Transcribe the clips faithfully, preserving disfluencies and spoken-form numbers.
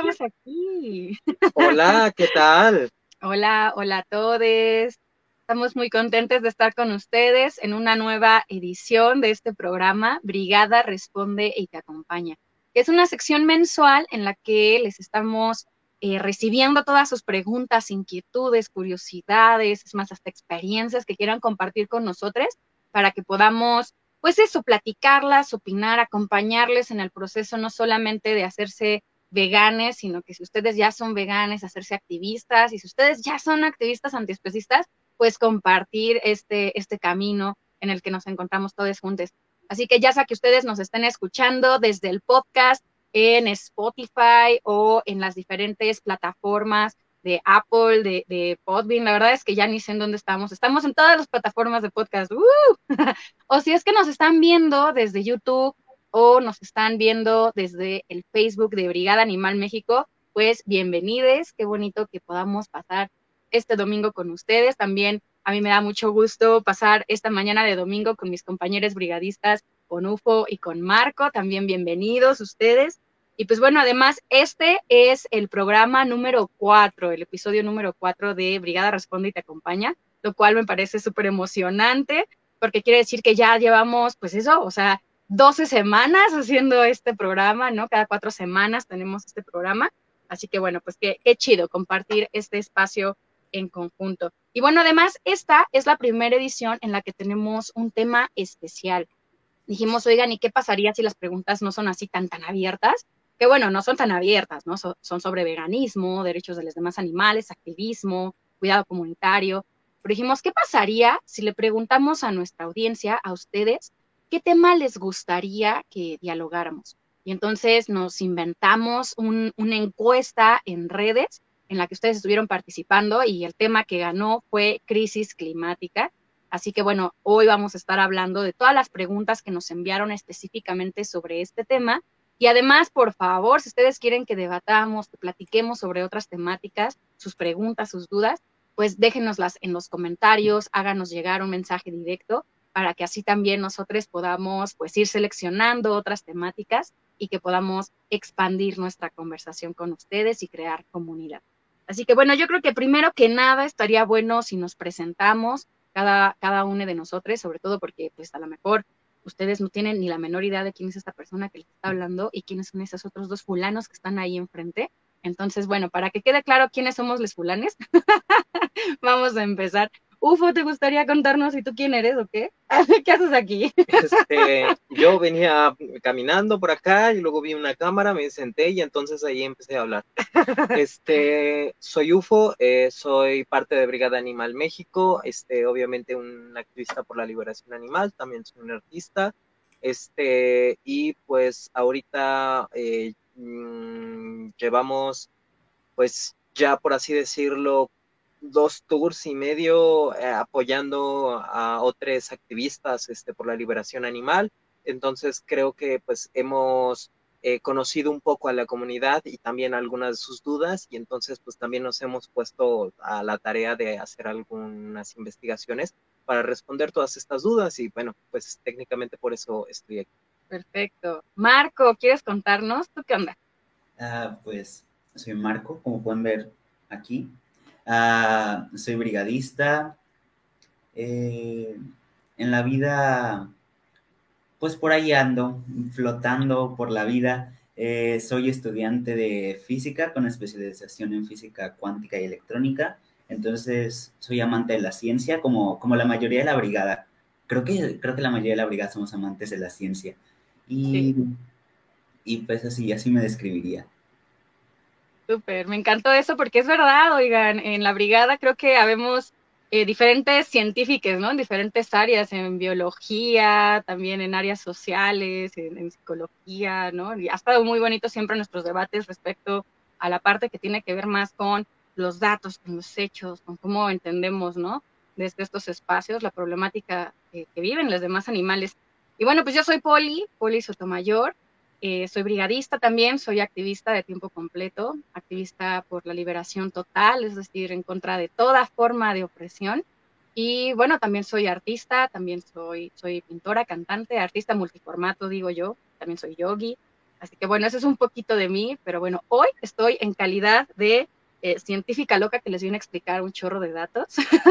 estamos aquí. Hola, ¿qué tal? Hola, hola a todos. Estamos muy contentos de estar con ustedes en una nueva edición de este programa, Brigada Responde y Te Acompaña. Es una sección mensual en la que les estamos eh, recibiendo todas sus preguntas, inquietudes, curiosidades, es más, hasta experiencias que quieran compartir con nosotros para que podamos, pues eso, platicarlas, opinar, acompañarles en el proceso no solamente de hacerse veganes, sino que si ustedes ya son veganes, hacerse activistas, y si ustedes ya son activistas antiespecistas, pues compartir este, este camino en el que nos encontramos todos juntos. Así que ya sea que ustedes nos estén escuchando desde el podcast, en Spotify o en las diferentes plataformas de Apple, de, de Podbean, la verdad es que ya ni sé en dónde estamos. Estamos en todas las plataformas de podcast. ¡Uh! O si es que nos están viendo desde YouTube o nos están viendo desde el Facebook de Brigada Animal México, pues bienvenidos, qué bonito que podamos pasar este domingo con ustedes. También a mí me da mucho gusto pasar esta mañana de domingo con mis compañeros brigadistas, con Ufo y con Marco. También bienvenidos ustedes. Y pues bueno, además este es el programa número cuatro, el episodio número cuatro de Brigada Responde y Te Acompaña, lo cual me parece súper emocionante porque quiere decir que ya llevamos, pues eso, o sea, doce semanas haciendo este programa, ¿no? Cada cuatro semanas tenemos este programa. Así que bueno, pues qué, qué chido compartir este espacio en conjunto. Y bueno, además, esta es la primera edición en la que tenemos un tema especial. Dijimos, oigan, ¿y qué pasaría si las preguntas no son así tan, tan abiertas? Que bueno, no son tan abiertas, ¿no? So, son sobre veganismo, derechos de los demás animales, activismo, cuidado comunitario. Pero dijimos, ¿qué pasaría si le preguntamos a nuestra audiencia, a ustedes, qué tema les gustaría que dialogáramos? Y entonces nos inventamos un, una encuesta en redes en la que ustedes estuvieron participando y el tema que ganó fue crisis climática. Así que bueno, hoy vamos a estar hablando de todas las preguntas que nos enviaron específicamente sobre este tema. Y además, por favor, si ustedes quieren que debatamos, que platiquemos sobre otras temáticas, sus preguntas, sus dudas, pues déjenoslas en los comentarios, háganos llegar un mensaje directo para que así también nosotros podamos pues ir seleccionando otras temáticas y que podamos expandir nuestra conversación con ustedes y crear comunidad. Así que bueno, yo creo que primero que nada estaría bueno si nos presentamos cada, cada uno de nosotros, sobre todo porque pues a lo mejor ustedes no tienen ni la menor idea de quién es esta persona que les está hablando y quiénes son esos otros dos fulanos que están ahí enfrente. Entonces, bueno, para que quede claro quiénes somos los fulanes, vamos a empezar. Ufo, ¿te gustaría contarnos si tú quién eres o qué? ¿Qué haces aquí? Este, yo venía caminando por acá y luego vi una cámara, me senté y entonces ahí empecé a hablar. Este, soy Ufo, eh, soy parte de Brigada Animal México, este, obviamente un activista por la liberación animal, también soy un artista, este, y pues ahorita eh, mmm, llevamos, pues ya por así decirlo, dos tours y medio eh, apoyando a otros activistas este, por la liberación animal. Entonces creo que pues hemos eh, conocido un poco a la comunidad y también algunas de sus dudas y entonces pues también nos hemos puesto a la tarea de hacer algunas investigaciones para responder todas estas dudas y bueno, pues técnicamente por eso estoy aquí. Perfecto. Marco, ¿quieres contarnos? ¿Tú qué onda? Ah, pues soy Marco, como pueden ver aquí. Ah, soy brigadista. Eh, en la vida, pues por ahí ando, flotando por la vida. Eh, soy estudiante de física con especialización en física cuántica y electrónica. Entonces, soy amante de la ciencia, como, como la mayoría de la brigada. Creo que, creo que la mayoría de la brigada somos amantes de la ciencia. Sí. Y, y pues así, así me describiría. Súper, me encantó eso porque es verdad, oigan, en la brigada creo que habemos eh, diferentes científicos, ¿no? En diferentes áreas, en biología, también en áreas sociales, en, en psicología, ¿no? Y ha estado muy bonito siempre nuestros debates respecto a la parte que tiene que ver más con los datos, con los hechos, con cómo entendemos, ¿no? Desde estos espacios, la problemática que, que viven los demás animales. Y bueno, pues yo soy Poli, Poli Sotomayor. Eh, soy brigadista también, soy activista de tiempo completo, activista por la liberación total, es decir, en contra de toda forma de opresión. Y bueno, también soy artista, también soy, soy pintora, cantante, artista multiformato, digo yo, también soy yogi. Así que bueno, eso es un poquito de mí, pero bueno, hoy estoy en calidad de eh, científica loca que les viene a explicar un chorro de datos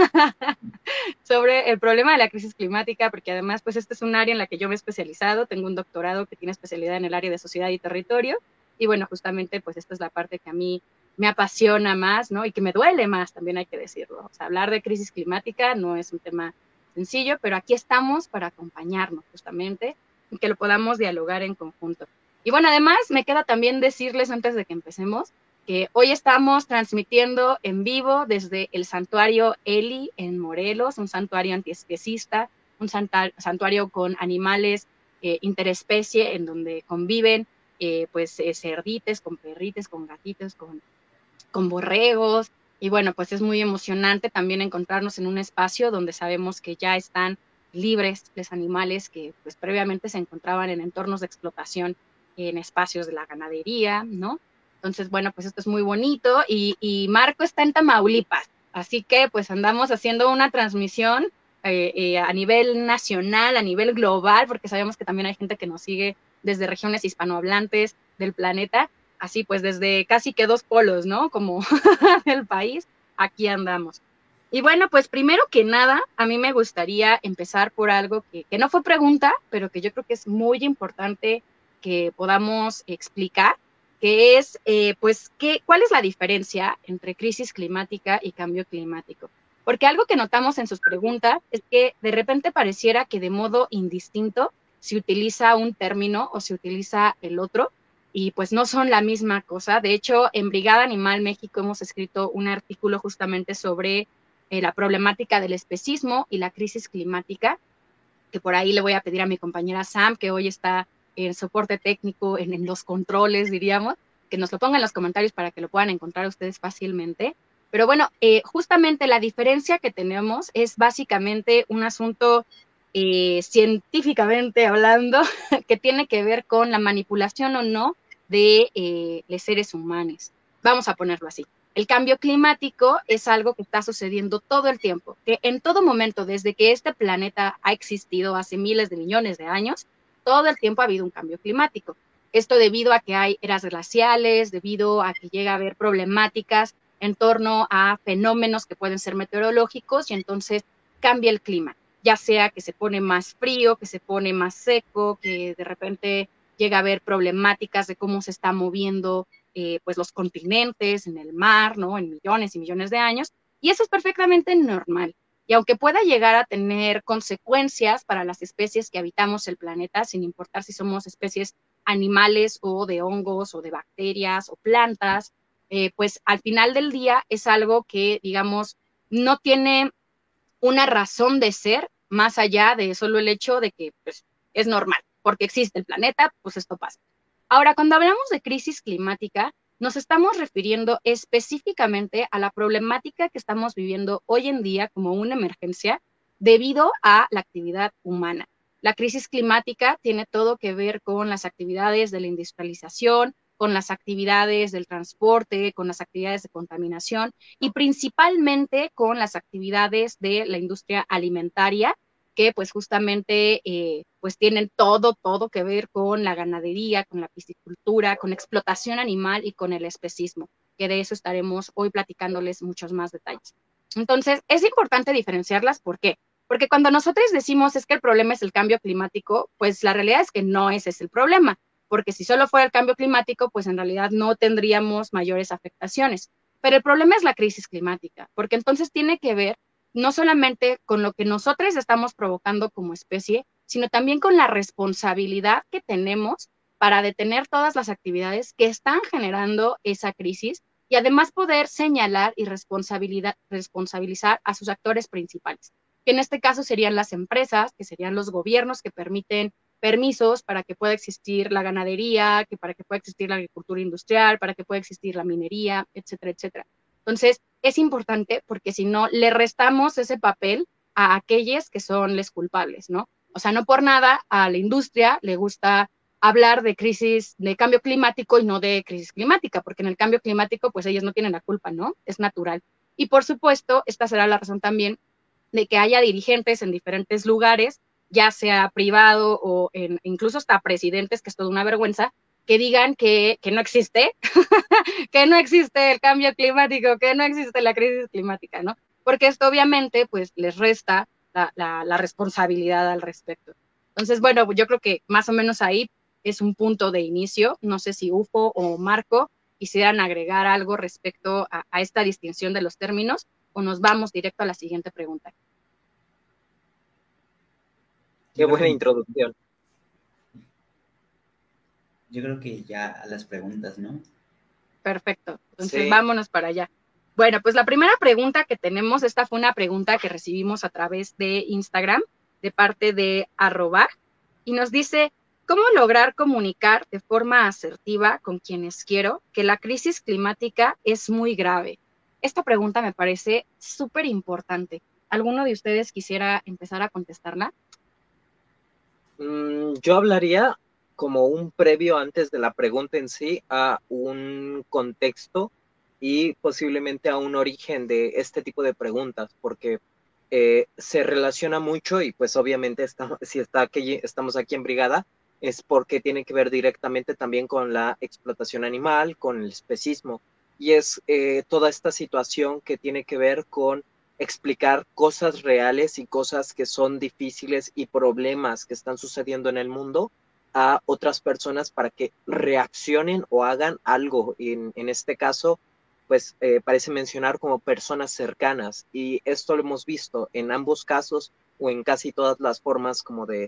sobre el problema de la crisis climática, porque además pues este es un área en la que yo me he especializado, tengo un doctorado que tiene especialidad en el área de sociedad y territorio, y bueno, justamente pues esta es la parte que a mí me apasiona más, ¿no? Y que me duele más, también hay que decirlo. O sea, hablar de crisis climática no es un tema sencillo, pero aquí estamos para acompañarnos justamente y que lo podamos dialogar en conjunto. Y bueno, además me queda también decirles antes de que empecemos que hoy estamos transmitiendo en vivo desde el santuario Eli en Morelos, un santuario antiespecista, un santuario con animales eh, interespecie en donde conviven eh, pues eh, cerdites, con perrites, con gatitos, con, con borregos, y bueno, pues es muy emocionante también encontrarnos en un espacio donde sabemos que ya están libres los animales que pues previamente se encontraban en entornos de explotación en espacios de la ganadería, ¿no? Entonces, bueno, pues esto es muy bonito y, y Marco está en Tamaulipas, así que pues andamos haciendo una transmisión eh, eh, a nivel nacional, a nivel global, porque sabemos que también hay gente que nos sigue desde regiones hispanohablantes del planeta, así pues desde casi que dos polos, ¿no? Como del país, aquí andamos. Y bueno, pues primero que nada, a mí me gustaría empezar por algo que, que no fue pregunta, pero que yo creo que es muy importante que podamos explicar, que es, eh, pues, ¿qué, ¿cuál es la diferencia entre crisis climática y cambio climático? Porque algo que notamos en sus preguntas es que de repente pareciera que de modo indistinto se utiliza un término o se utiliza el otro, y pues no son la misma cosa. De hecho, en Brigada Animal México hemos escrito un artículo justamente sobre eh, la problemática del especismo y la crisis climática, que por ahí le voy a pedir a mi compañera Sam, que hoy está en soporte técnico, en, en los controles, diríamos, que nos lo ponga en los comentarios para que lo puedan encontrar ustedes fácilmente. Pero bueno, eh, justamente la diferencia que tenemos es básicamente un asunto eh, científicamente hablando que tiene que ver con la manipulación o no de eh, los seres humanos. Vamos a ponerlo así. El cambio climático es algo que está sucediendo todo el tiempo, que en todo momento, desde que este planeta ha existido hace miles de millones de años, todo el tiempo ha habido un cambio climático. Esto debido a que hay eras glaciales, debido a que llega a haber problemáticas en torno a fenómenos que pueden ser meteorológicos y entonces cambia el clima, ya sea que se pone más frío, que se pone más seco, que de repente llega a haber problemáticas de cómo se está moviendo eh, pues los continentes en el mar, ¿no? En millones y millones de años, y eso es perfectamente normal. Y aunque pueda llegar a tener consecuencias para las especies que habitamos el planeta, sin importar si somos especies animales o de hongos o de bacterias o plantas, eh, pues al final del día es algo que, digamos, no tiene una razón de ser más allá de solo el hecho de que pues, es normal, porque existe el planeta, pues esto pasa. Ahora, cuando hablamos de crisis climática, nos estamos refiriendo específicamente a la problemática que estamos viviendo hoy en día como una emergencia debido a la actividad humana. La crisis climática tiene todo que ver con las actividades de la industrialización, con las actividades del transporte, con las actividades de contaminación y principalmente con las actividades de la industria alimentaria, que pues justamente eh, pues tienen todo, todo que ver con la ganadería, con la piscicultura, con la explotación animal y con el especismo, que de eso estaremos hoy platicándoles muchos más detalles. Entonces, es importante diferenciarlas, ¿por qué? Porque cuando nosotros decimos es que el problema es el cambio climático, pues la realidad es que no ese es el problema, porque si solo fuera el cambio climático, pues en realidad no tendríamos mayores afectaciones. Pero el problema es la crisis climática, porque entonces tiene que ver no solamente con lo que nosotros estamos provocando como especie, sino también con la responsabilidad que tenemos para detener todas las actividades que están generando esa crisis y además poder señalar y responsabilizar a sus actores principales, que en este caso serían las empresas, que serían los gobiernos que permiten permisos para que pueda existir la ganadería, que para que pueda existir la agricultura industrial, para que pueda existir la minería, etcétera, etcétera. Entonces, es importante porque si no, le restamos ese papel a aquellos que son los culpables, ¿no? O sea, no por nada a la industria le gusta hablar de crisis, de cambio climático y no de crisis climática, porque en el cambio climático, pues ellos no tienen la culpa, ¿no? Es natural. Y por supuesto, esta será la razón también de que haya dirigentes en diferentes lugares, ya sea privado o en, incluso hasta presidentes, que es toda una vergüenza, que digan que, que no existe, que no existe el cambio climático, que no existe la crisis climática, ¿no? Porque esto obviamente pues les resta la, la, la responsabilidad al respecto. Entonces, bueno, yo creo que más o menos ahí es un punto de inicio. No sé si Ufo o Marco quisieran agregar algo respecto a, a esta distinción de los términos o nos vamos directo a la siguiente pregunta. Qué buena introducción. Yo creo que ya a las preguntas, ¿no? Perfecto. Entonces, Sí. vámonos para allá. Bueno, pues la primera pregunta que tenemos, esta fue una pregunta que recibimos a través de Instagram, de parte de arroba, y nos dice, ¿cómo lograr comunicar de forma asertiva con quienes quiero que la crisis climática es muy grave? Esta pregunta me parece súper importante. ¿Alguno de ustedes quisiera empezar a contestarla? Mm, yo hablaría como un previo antes de la pregunta en sí a un contexto y posiblemente a un origen de este tipo de preguntas, porque eh, se relaciona mucho y pues obviamente está, si está aquí, estamos aquí en Brigada es porque tiene que ver directamente también con la explotación animal, con el especismo, y es eh, toda esta situación que tiene que ver con explicar cosas reales y cosas que son difíciles y problemas que están sucediendo en el mundo a otras personas para que reaccionen o hagan algo. En, en este caso, pues eh, parece mencionar como personas cercanas y esto lo hemos visto en ambos casos o en casi todas las formas como de,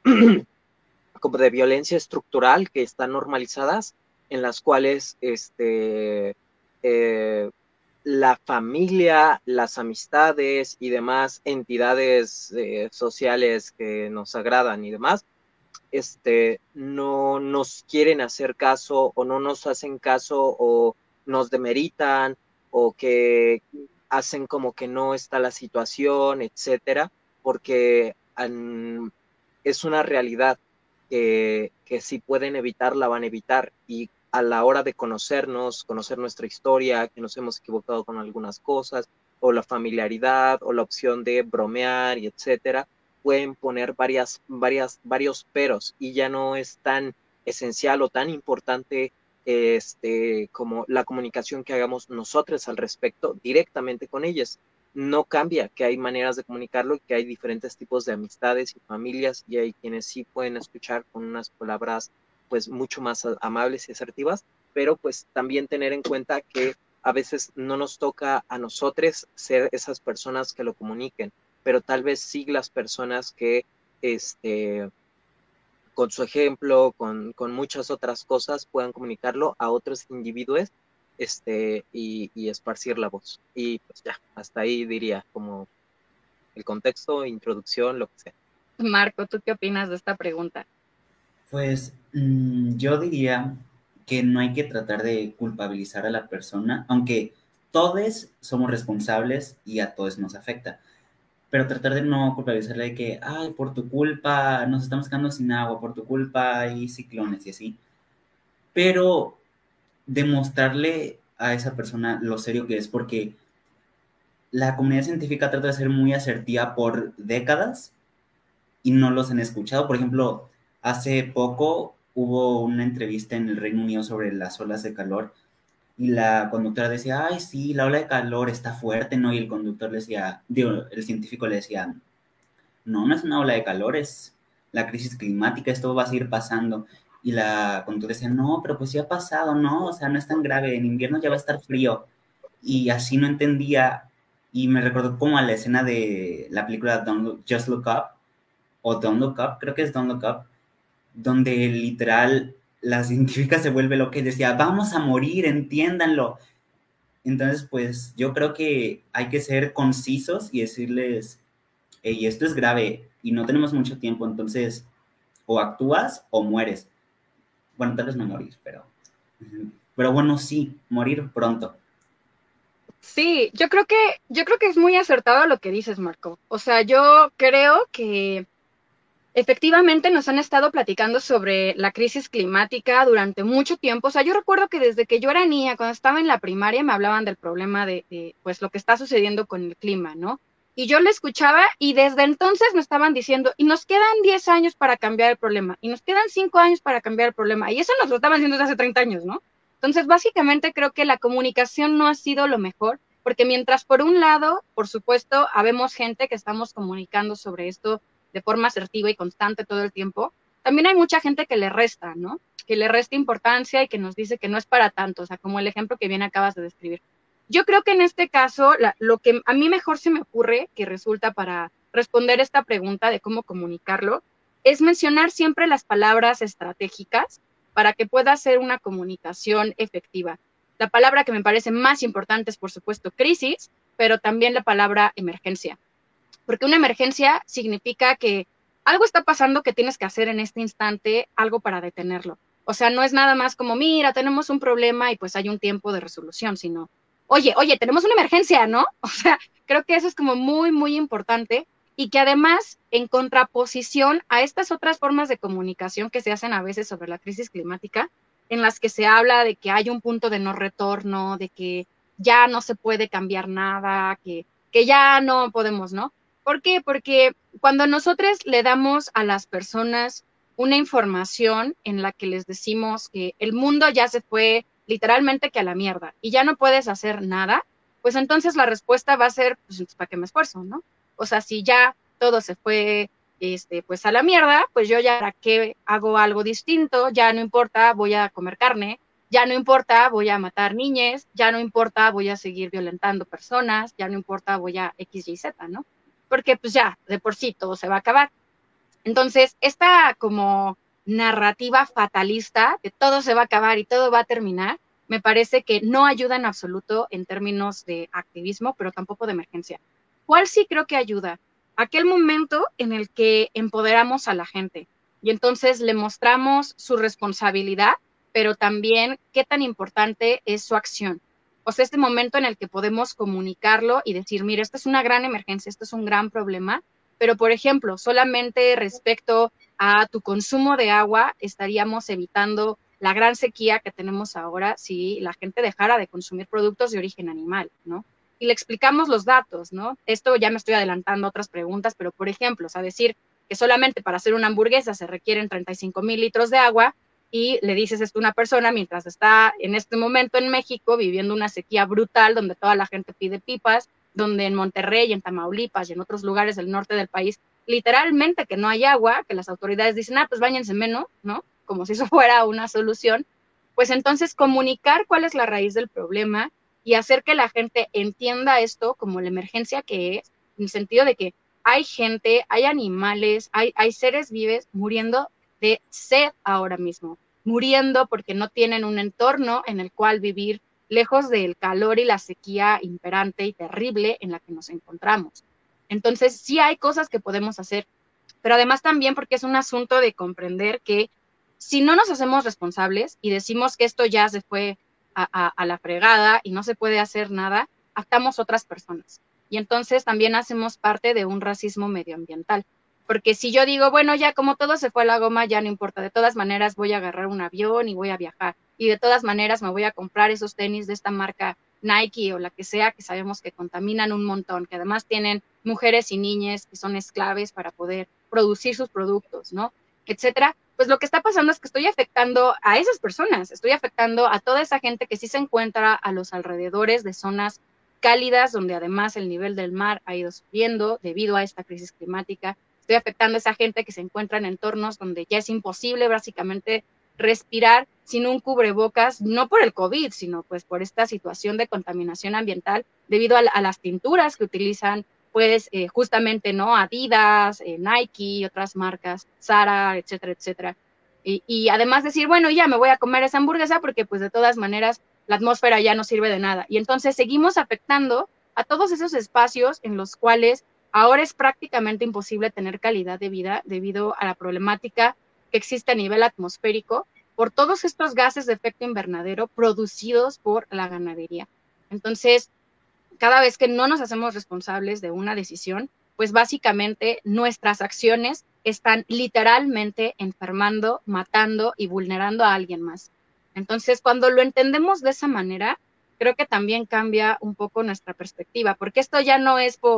como de violencia estructural que están normalizadas, en las cuales este, eh, la familia, las amistades y demás entidades eh, sociales que nos agradan y demás, este, no nos quieren hacer caso o no nos hacen caso o nos demeritan o que hacen como que no está la situación, etcétera, porque um, es una realidad que, que si pueden evitar, la van a evitar. Y a la hora de conocernos, conocer nuestra historia, que nos hemos equivocado con algunas cosas, o la familiaridad, o la opción de bromear, y etcétera, pueden poner varias, varias, varios peros, y ya no es tan esencial o tan importante este, como la comunicación que hagamos nosotros al respecto directamente con ellas. No cambia, que hay maneras de comunicarlo y que hay diferentes tipos de amistades y familias y hay quienes sí pueden escuchar con unas palabras pues mucho más amables y asertivas, pero pues también tener en cuenta que a veces no nos toca a nosotros ser esas personas que lo comuniquen, pero tal vez sí las personas que este, con su ejemplo, con, con muchas otras cosas puedan comunicarlo a otros individuos este, y, y esparcir la voz. Y pues ya, hasta ahí diría como el contexto, introducción, lo que sea. Marco, ¿tú qué opinas de esta pregunta? Pues mmm, yo diría que no hay que tratar de culpabilizar a la persona, aunque todos somos responsables y a todos nos afecta, pero tratar de no culpabilizarle de que, ay, por tu culpa nos estamos quedando sin agua, por tu culpa hay ciclones y así, pero demostrarle a esa persona lo serio que es, porque la comunidad científica trata de ser muy asertiva por décadas y no los han escuchado. Por ejemplo, hace poco hubo una entrevista en el Reino Unido sobre las olas de calor y la conductora decía, ay, sí, la ola de calor está fuerte, ¿no? Y el conductor le decía, digo, el científico le decía, no, no es una ola de calor, es la crisis climática, esto va a seguir pasando. Y la conductora decía, no, pero pues sí ha pasado, ¿no? O sea, no es tan grave, en invierno ya va a estar frío. Y así no entendía, y me recordó como a la escena de la película Don't Look, Just Look Up, o Don't Look Up, creo que es Don't Look Up, donde literal la científica se vuelve loca y decía, vamos a morir, entiéndanlo. Entonces, pues yo creo que hay que ser concisos y decirles, hey, esto es grave y no tenemos mucho tiempo, entonces o actúas o mueres. Bueno, tal vez no morir, pero, pero bueno, sí, morir pronto. Sí, yo creo que, yo creo que es muy acertado lo que dices, Marco. O sea, yo creo que efectivamente nos han estado platicando sobre la crisis climática durante mucho tiempo. O sea, yo recuerdo que desde que yo era niña, cuando estaba en la primaria, me hablaban del problema de, de pues, lo que está sucediendo con el clima, ¿no? Y yo le escuchaba y desde entonces me estaban diciendo, y nos quedan diez años para cambiar el problema, y nos quedan cinco años para cambiar el problema, y eso nos lo estaban diciendo desde hace treinta años, ¿no? Entonces, básicamente creo que la comunicación no ha sido lo mejor, porque mientras por un lado, por supuesto, habemos gente que estamos comunicando sobre esto de forma asertiva y constante todo el tiempo, también hay mucha gente que le resta, ¿no? Que le resta importancia y que nos dice que no es para tanto, o sea, como el ejemplo que bien acabas de describir. Yo creo que en este caso, la, lo que a mí mejor se me ocurre, que resulta para responder esta pregunta de cómo comunicarlo, es mencionar siempre las palabras estratégicas para que pueda ser una comunicación efectiva. La palabra que me parece más importante es, por supuesto, crisis, pero también la palabra emergencia. Porque una emergencia significa que algo está pasando que tienes que hacer en este instante, algo para detenerlo. O sea, no es nada más como, mira, tenemos un problema y pues hay un tiempo de resolución, sino, oye, oye, tenemos una emergencia, ¿no? O sea, creo que eso es como muy, muy importante y que además, en contraposición a estas otras formas de comunicación que se hacen a veces sobre la crisis climática, en las que se habla de que hay un punto de no retorno, de que ya no se puede cambiar nada, que, que ya no podemos, ¿no? ¿Por qué? Porque cuando nosotros le damos a las personas una información en la que les decimos que el mundo ya se fue literalmente que a la mierda y ya no puedes hacer nada, pues entonces la respuesta va a ser, pues, ¿para qué me esfuerzo, no? O sea, si ya todo se fue, este, pues a la mierda, pues yo ya, ¿para qué hago algo distinto? Ya no importa, voy a comer carne, ya no importa, voy a matar niñas, ya no importa, voy a seguir violentando personas, ya no importa, voy a X, Y, Z, ¿no? Porque pues ya, de por sí todo se va a acabar. Entonces, esta como narrativa fatalista de todo se va a acabar y todo va a terminar, me parece que no ayuda en absoluto en términos de activismo, pero tampoco de emergencia. ¿Cuál sí creo que ayuda? Aquel momento en el que empoderamos a la gente y entonces le mostramos su responsabilidad, pero también qué tan importante es su acción. O sea, este momento en el que podemos comunicarlo y decir, mira, esta es una gran emergencia, esto es un gran problema, pero por ejemplo, solamente respecto a tu consumo de agua, estaríamos evitando la gran sequía que tenemos ahora si la gente dejara de consumir productos de origen animal, ¿no? Y le explicamos los datos, ¿no? Esto ya me estoy adelantando a otras preguntas, pero por ejemplo, o sea, decir que solamente para hacer una hamburguesa se requieren treinta y cinco mil litros de agua y le dices esto a una persona mientras está en este momento en México viviendo una sequía brutal donde toda la gente pide pipas, donde en Monterrey, en Tamaulipas y en otros lugares del norte del país, literalmente que no hay agua, que las autoridades dicen, ah, pues báñense menos, ¿no? Como si eso fuera una solución, pues entonces comunicar cuál es la raíz del problema y hacer que la gente entienda esto como la emergencia que es, en el sentido de que hay gente, hay animales, hay, hay seres vivos muriendo de sed ahora mismo, muriendo porque no tienen un entorno en el cual vivir lejos del calor y la sequía imperante y terrible en la que nos encontramos. Entonces, sí hay cosas que podemos hacer, pero además también porque es un asunto de comprender que si no nos hacemos responsables y decimos que esto ya se fue a, a, a la fregada y no se puede hacer nada, afectamos a otras personas. Y entonces también hacemos parte de un racismo medioambiental. Porque si yo digo, bueno, ya como todo se fue a la goma, ya no importa, de todas maneras voy a agarrar un avión y voy a viajar, y de todas maneras me voy a comprar esos tenis de esta marca Nike o la que sea, que sabemos que contaminan un montón, que además tienen mujeres y niñas que son esclaves para poder producir sus productos, ¿no? Etcétera. Pues lo que está pasando es que estoy afectando a esas personas, estoy afectando a toda esa gente que sí se encuentra a los alrededores de zonas cálidas, donde además el nivel del mar ha ido subiendo debido a esta crisis climática. Estoy afectando a esa gente que se encuentra en entornos donde ya es imposible básicamente respirar sin un cubrebocas, no por el COVID, sino pues por esta situación de contaminación ambiental debido a, a las tinturas que utilizan, pues eh, justamente, ¿no? Adidas, eh, Nike, otras marcas, Zara, etcétera, etcétera. Y, y además decir, bueno, ya me voy a comer esa hamburguesa porque pues de todas maneras la atmósfera ya no sirve de nada. Y entonces seguimos afectando a todos esos espacios en los cuales ahora es prácticamente imposible tener calidad de vida debido a la problemática que existe a nivel atmosférico por todos estos gases de efecto invernadero producidos por la ganadería. Entonces, cada vez que no nos hacemos responsables de una decisión, pues básicamente nuestras acciones están literalmente enfermando, matando y vulnerando a alguien más. Entonces, cuando lo entendemos de esa manera, creo que también cambia un poco nuestra perspectiva, porque esto ya no es por,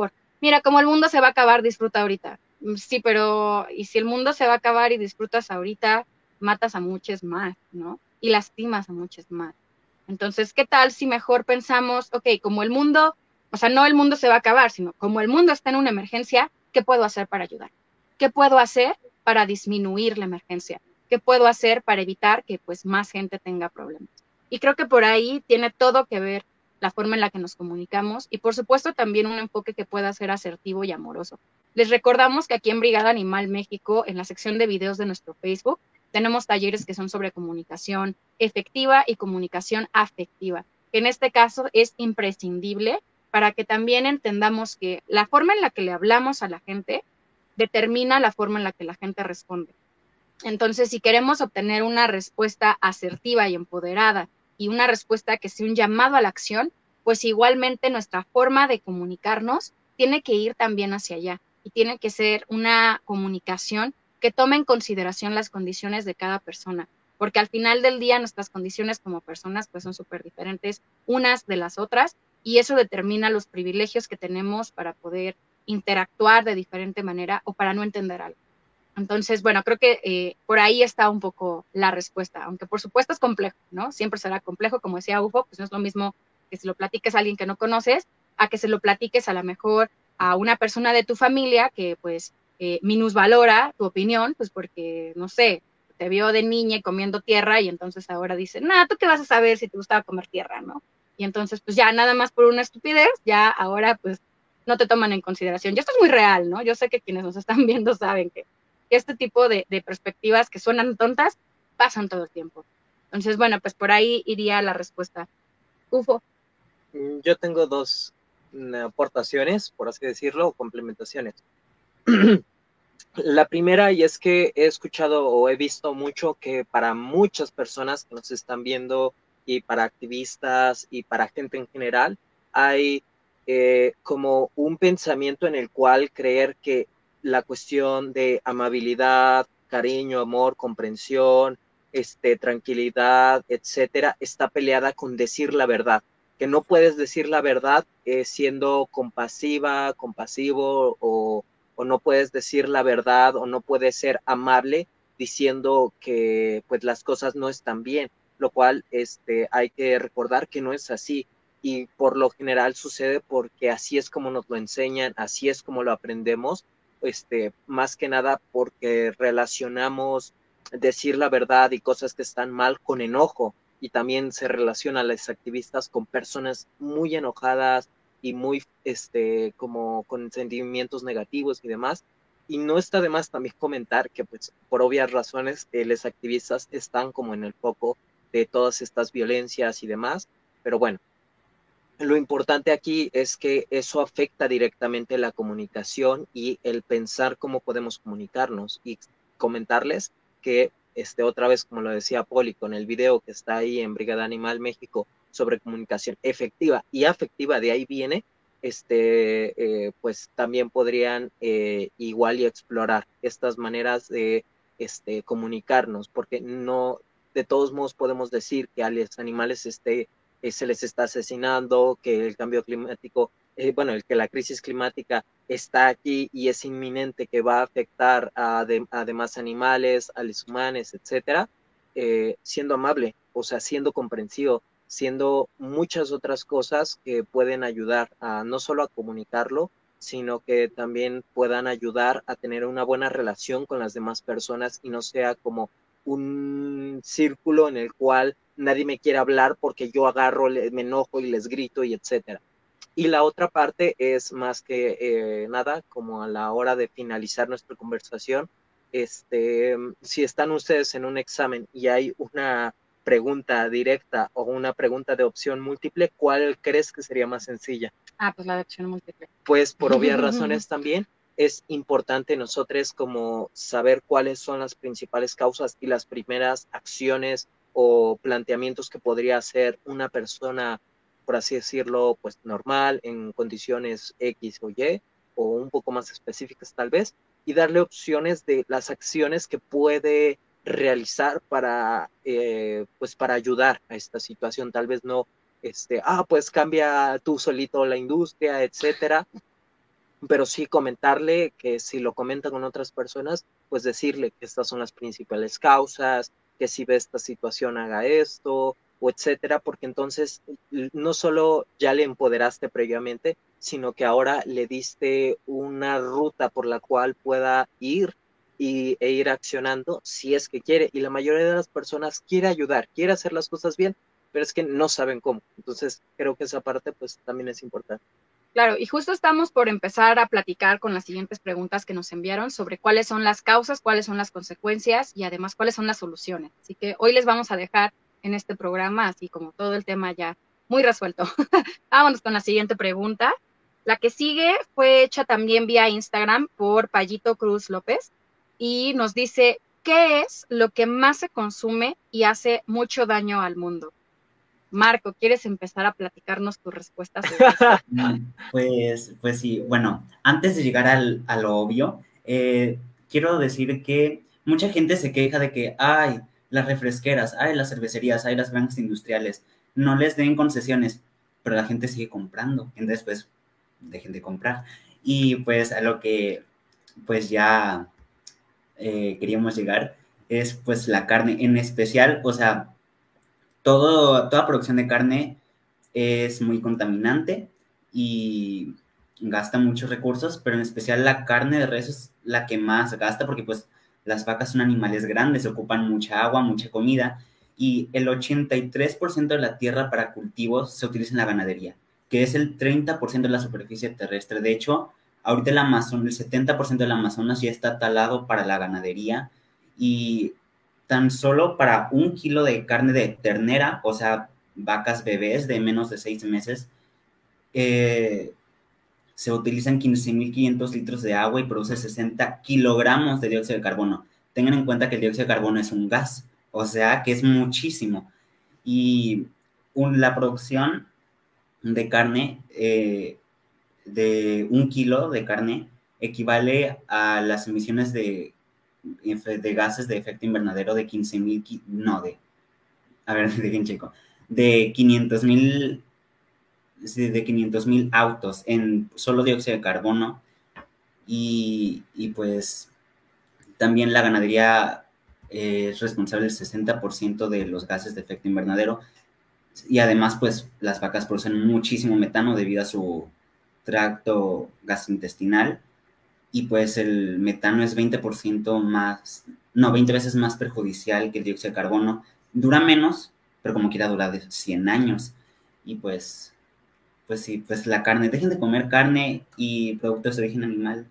mira, como el mundo se va a acabar, disfruta ahorita. Sí, pero ¿y si el mundo se va a acabar y disfrutas ahorita, matas a muchos más, ¿no? Y lastimas a muchos más. Entonces, ¿qué tal si mejor pensamos, ok, como el mundo, o sea, no el mundo se va a acabar, sino como el mundo está en una emergencia, ¿qué puedo hacer para ayudar? ¿Qué puedo hacer para disminuir la emergencia? ¿Qué puedo hacer para evitar que pues más gente tenga problemas? Y creo que por ahí tiene todo que ver la forma en la que nos comunicamos y por supuesto también un enfoque que pueda ser asertivo y amoroso. Les recordamos que aquí en Brigada Animal México, en la sección de videos de nuestro Facebook, tenemos talleres que son sobre comunicación efectiva y comunicación afectiva, que en este caso es imprescindible para que también entendamos que la forma en la que le hablamos a la gente determina la forma en la que la gente responde. Entonces, si queremos obtener una respuesta asertiva y empoderada y una respuesta que sea un llamado a la acción, pues igualmente nuestra forma de comunicarnos tiene que ir también hacia allá y tiene que ser una comunicación que tome en consideración las condiciones de cada persona, porque al final del día nuestras condiciones como personas pues son súper diferentes unas de las otras y eso determina los privilegios que tenemos para poder interactuar de diferente manera o para no entender algo. Entonces, bueno, creo que eh, por ahí está un poco la respuesta, aunque por supuesto es complejo, ¿no? Siempre será complejo, como decía Ufo, pues no es lo mismo que se lo platiques a alguien que no conoces, a que se lo platiques a lo mejor a una persona de tu familia que pues eh, minusvalora tu opinión, pues porque, no sé, te vio de niña comiendo tierra y entonces ahora dice, nah, ¿tú qué vas a saber si te gustaba comer tierra, no? Y entonces, pues ya nada más por una estupidez, ya ahora pues no te toman en consideración. Y esto es muy real, ¿no? Yo sé que quienes nos están viendo saben que este tipo de, de perspectivas que suenan tontas pasan todo el tiempo. Entonces, bueno, pues por ahí iría la respuesta. Ufo. Yo tengo dos aportaciones, por así decirlo, o complementaciones. La primera, y es que he escuchado o he visto mucho que para muchas personas que nos están viendo y para activistas y para gente en general, hay eh, como un pensamiento en el cual creer que la cuestión de amabilidad, cariño, amor, comprensión, este, tranquilidad, etcétera, está peleada con decir la verdad. Que no puedes decir la verdad eh, siendo compasiva, compasivo o o no puedes decir la verdad o no puedes ser amable diciendo que pues las cosas no están bien, lo cual este, hay que recordar que no es así y por lo general sucede porque así es como nos lo enseñan, así es como lo aprendemos, este, más que nada porque relacionamos decir la verdad y cosas que están mal con enojo y también se relaciona a los activistas con personas muy enojadas, y muy, este, como con sentimientos negativos y demás. Y no está de más también comentar que, pues, por obvias razones, eh, los activistas están como en el foco de todas estas violencias y demás. Pero bueno, lo importante aquí es que eso afecta directamente la comunicación y el pensar cómo podemos comunicarnos y comentarles que, este, otra vez, como lo decía Poli, con el video que está ahí en Brigada Animal México sobre comunicación efectiva y afectiva, de ahí viene, este, eh, pues también podrían eh, igual y explorar estas maneras de este, comunicarnos, porque no, de todos modos podemos decir que a los animales este, eh, se les está asesinando, que el cambio climático, eh, bueno, el que la crisis climática está aquí y es inminente que va a afectar a, de, a demás animales, a los humanos, etcétera, eh, siendo amable, o sea, siendo comprensivo, siendo muchas otras cosas que pueden ayudar a no solo a comunicarlo, sino que también puedan ayudar a tener una buena relación con las demás personas y no sea como un círculo en el cual nadie me quiere hablar porque yo agarro, me enojo y les grito y etcétera. Y la otra parte es más que eh, nada, como a la hora de finalizar nuestra conversación, este, si están ustedes en un examen y hay una pregunta directa o una pregunta de opción múltiple, ¿cuál crees que sería más sencilla? Ah, pues la de opción múltiple. Pues por obvias razones también es importante nosotros como saber cuáles son las principales causas y las primeras acciones o planteamientos que podría hacer una persona, por así decirlo, pues normal, en condiciones X o Y, o un poco más específicas tal vez, y darle opciones de las acciones que puede realizar para, eh, pues para ayudar a esta situación. Tal vez no, este, ah, pues cambia tú solito la industria, etcétera, pero sí comentarle que si lo comenta con otras personas, pues decirle que estas son las principales causas, que si ve esta situación haga esto, o etcétera, porque entonces no solo ya le empoderaste previamente, sino que ahora le diste una ruta por la cual pueda ir y, e ir accionando si es que quiere. Y la mayoría de las personas quiere ayudar, quiere hacer las cosas bien, pero es que no saben cómo. Entonces creo que esa parte pues también es importante. Claro, y justo estamos por empezar a platicar con las siguientes preguntas que nos enviaron sobre cuáles son las causas, cuáles son las consecuencias y además cuáles son las soluciones. Así que hoy les vamos a dejar en este programa, así como todo el tema ya muy resuelto. Vámonos con la siguiente pregunta. La que sigue fue hecha también vía Instagram por Payito Cruz López y nos dice, ¿qué es lo que más se consume y hace mucho daño al mundo? Marco, ¿quieres empezar a platicarnos tu respuesta sobre esto? Pues, pues sí, bueno, antes de llegar al, a lo obvio, eh, quiero decir que mucha gente se queja de que, ay, las refresqueras, ay, las cervecerías, ay, las granjas industriales, no les den concesiones, pero la gente sigue comprando, entonces pues dejen de comprar. Y pues a lo que pues ya eh, queríamos llegar es pues la carne, en especial, o sea, todo, toda producción de carne es muy contaminante y gasta muchos recursos, pero en especial la carne de res es la que más gasta porque pues las vacas son animales grandes, ocupan mucha agua, mucha comida y el ochenta y tres por ciento de la tierra para cultivos se utiliza en la ganadería, que es el treinta por ciento de la superficie terrestre. De hecho, ahorita el Amazonas, el setenta por ciento del Amazonas ya está talado para la ganadería y tan solo para un kilo de carne de ternera, o sea, vacas bebés de menos de seis meses, eh, se utilizan quince mil quinientos litros de agua y produce sesenta kilogramos de dióxido de carbono. Tengan en cuenta que el dióxido de carbono es un gas, o sea que es muchísimo. Y un, la producción de carne, eh, de un kilo de carne, equivale a las emisiones de, de gases de efecto invernadero de quince mil, no, de, a ver, dejen checo, de quinientos mil de quinientos mil autos en solo dióxido de carbono y, y pues también la ganadería eh, es responsable del sesenta por ciento de los gases de efecto invernadero y además pues las vacas producen muchísimo metano debido a su tracto gastrointestinal y pues el metano es veinte por ciento más, no, veinte veces más perjudicial que el dióxido de carbono, dura menos, pero como quiera dura de cien años y pues pues sí, pues la carne, dejen de comer carne y productos de origen animal.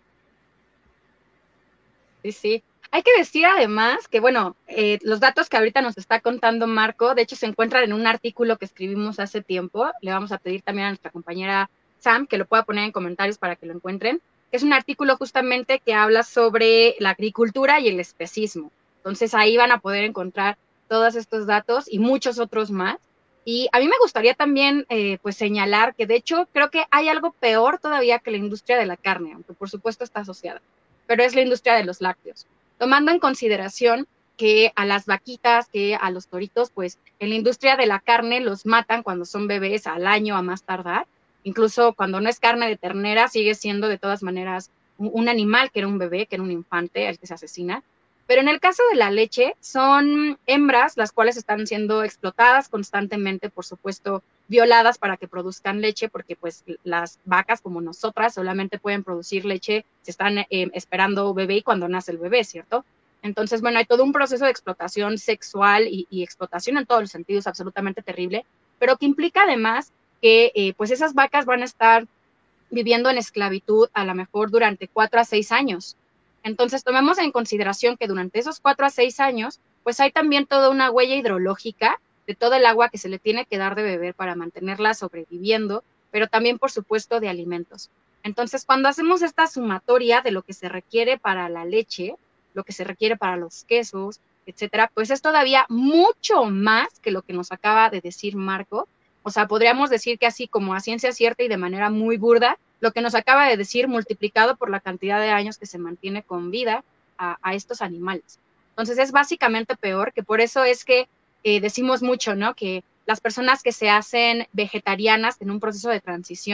Sí, sí. Hay que decir además que, bueno, eh, los datos que ahorita nos está contando Marco, de hecho se encuentran en un artículo que escribimos hace tiempo. Le vamos a pedir también a nuestra compañera Sam que lo pueda poner en comentarios para que lo encuentren. Es un artículo justamente que habla sobre la agricultura y el especismo. Entonces ahí van a poder encontrar todos estos datos y muchos otros más. Y a mí me gustaría también eh, pues señalar que de hecho creo que hay algo peor todavía que la industria de la carne, aunque por supuesto está asociada, pero es la industria de los lácteos. Tomando en consideración que a las vaquitas, que a los toritos, pues en la industria de la carne los matan cuando son bebés al año a más tardar. Incluso cuando no es carne de ternera, sigue siendo de todas maneras un, un animal que era un bebé, que era un infante al que se asesina. Pero en el caso de la leche, son hembras las cuales están siendo explotadas constantemente, por supuesto, violadas para que produzcan leche, porque pues las vacas como nosotras solamente pueden producir leche si están eh, esperando bebé y cuando nace el bebé, ¿cierto? Entonces, bueno, hay todo un proceso de explotación sexual y, y explotación en todos los sentidos absolutamente terrible, pero que implica además que eh, pues esas vacas van a estar viviendo en esclavitud a lo mejor durante cuatro a seis años. Entonces, tomemos en consideración que durante esos cuatro a seis años, pues hay también toda una huella hidrológica de todo el agua que se le tiene que dar de beber para mantenerla sobreviviendo, pero también, por supuesto, de alimentos. Entonces, cuando hacemos esta sumatoria de lo que se requiere para la leche, lo que se requiere para los quesos, etcétera, pues es todavía mucho más que lo que nos acaba de decir Marco. O sea, podríamos decir que así como a ciencia cierta y de manera muy burda, lo que nos acaba de decir multiplicado por la cantidad de años que se mantiene con vida a, a estos animales. Entonces es básicamente peor, que por eso es que eh, decimos mucho, ¿no? Que las personas que se hacen vegetarianas en un proceso de transición,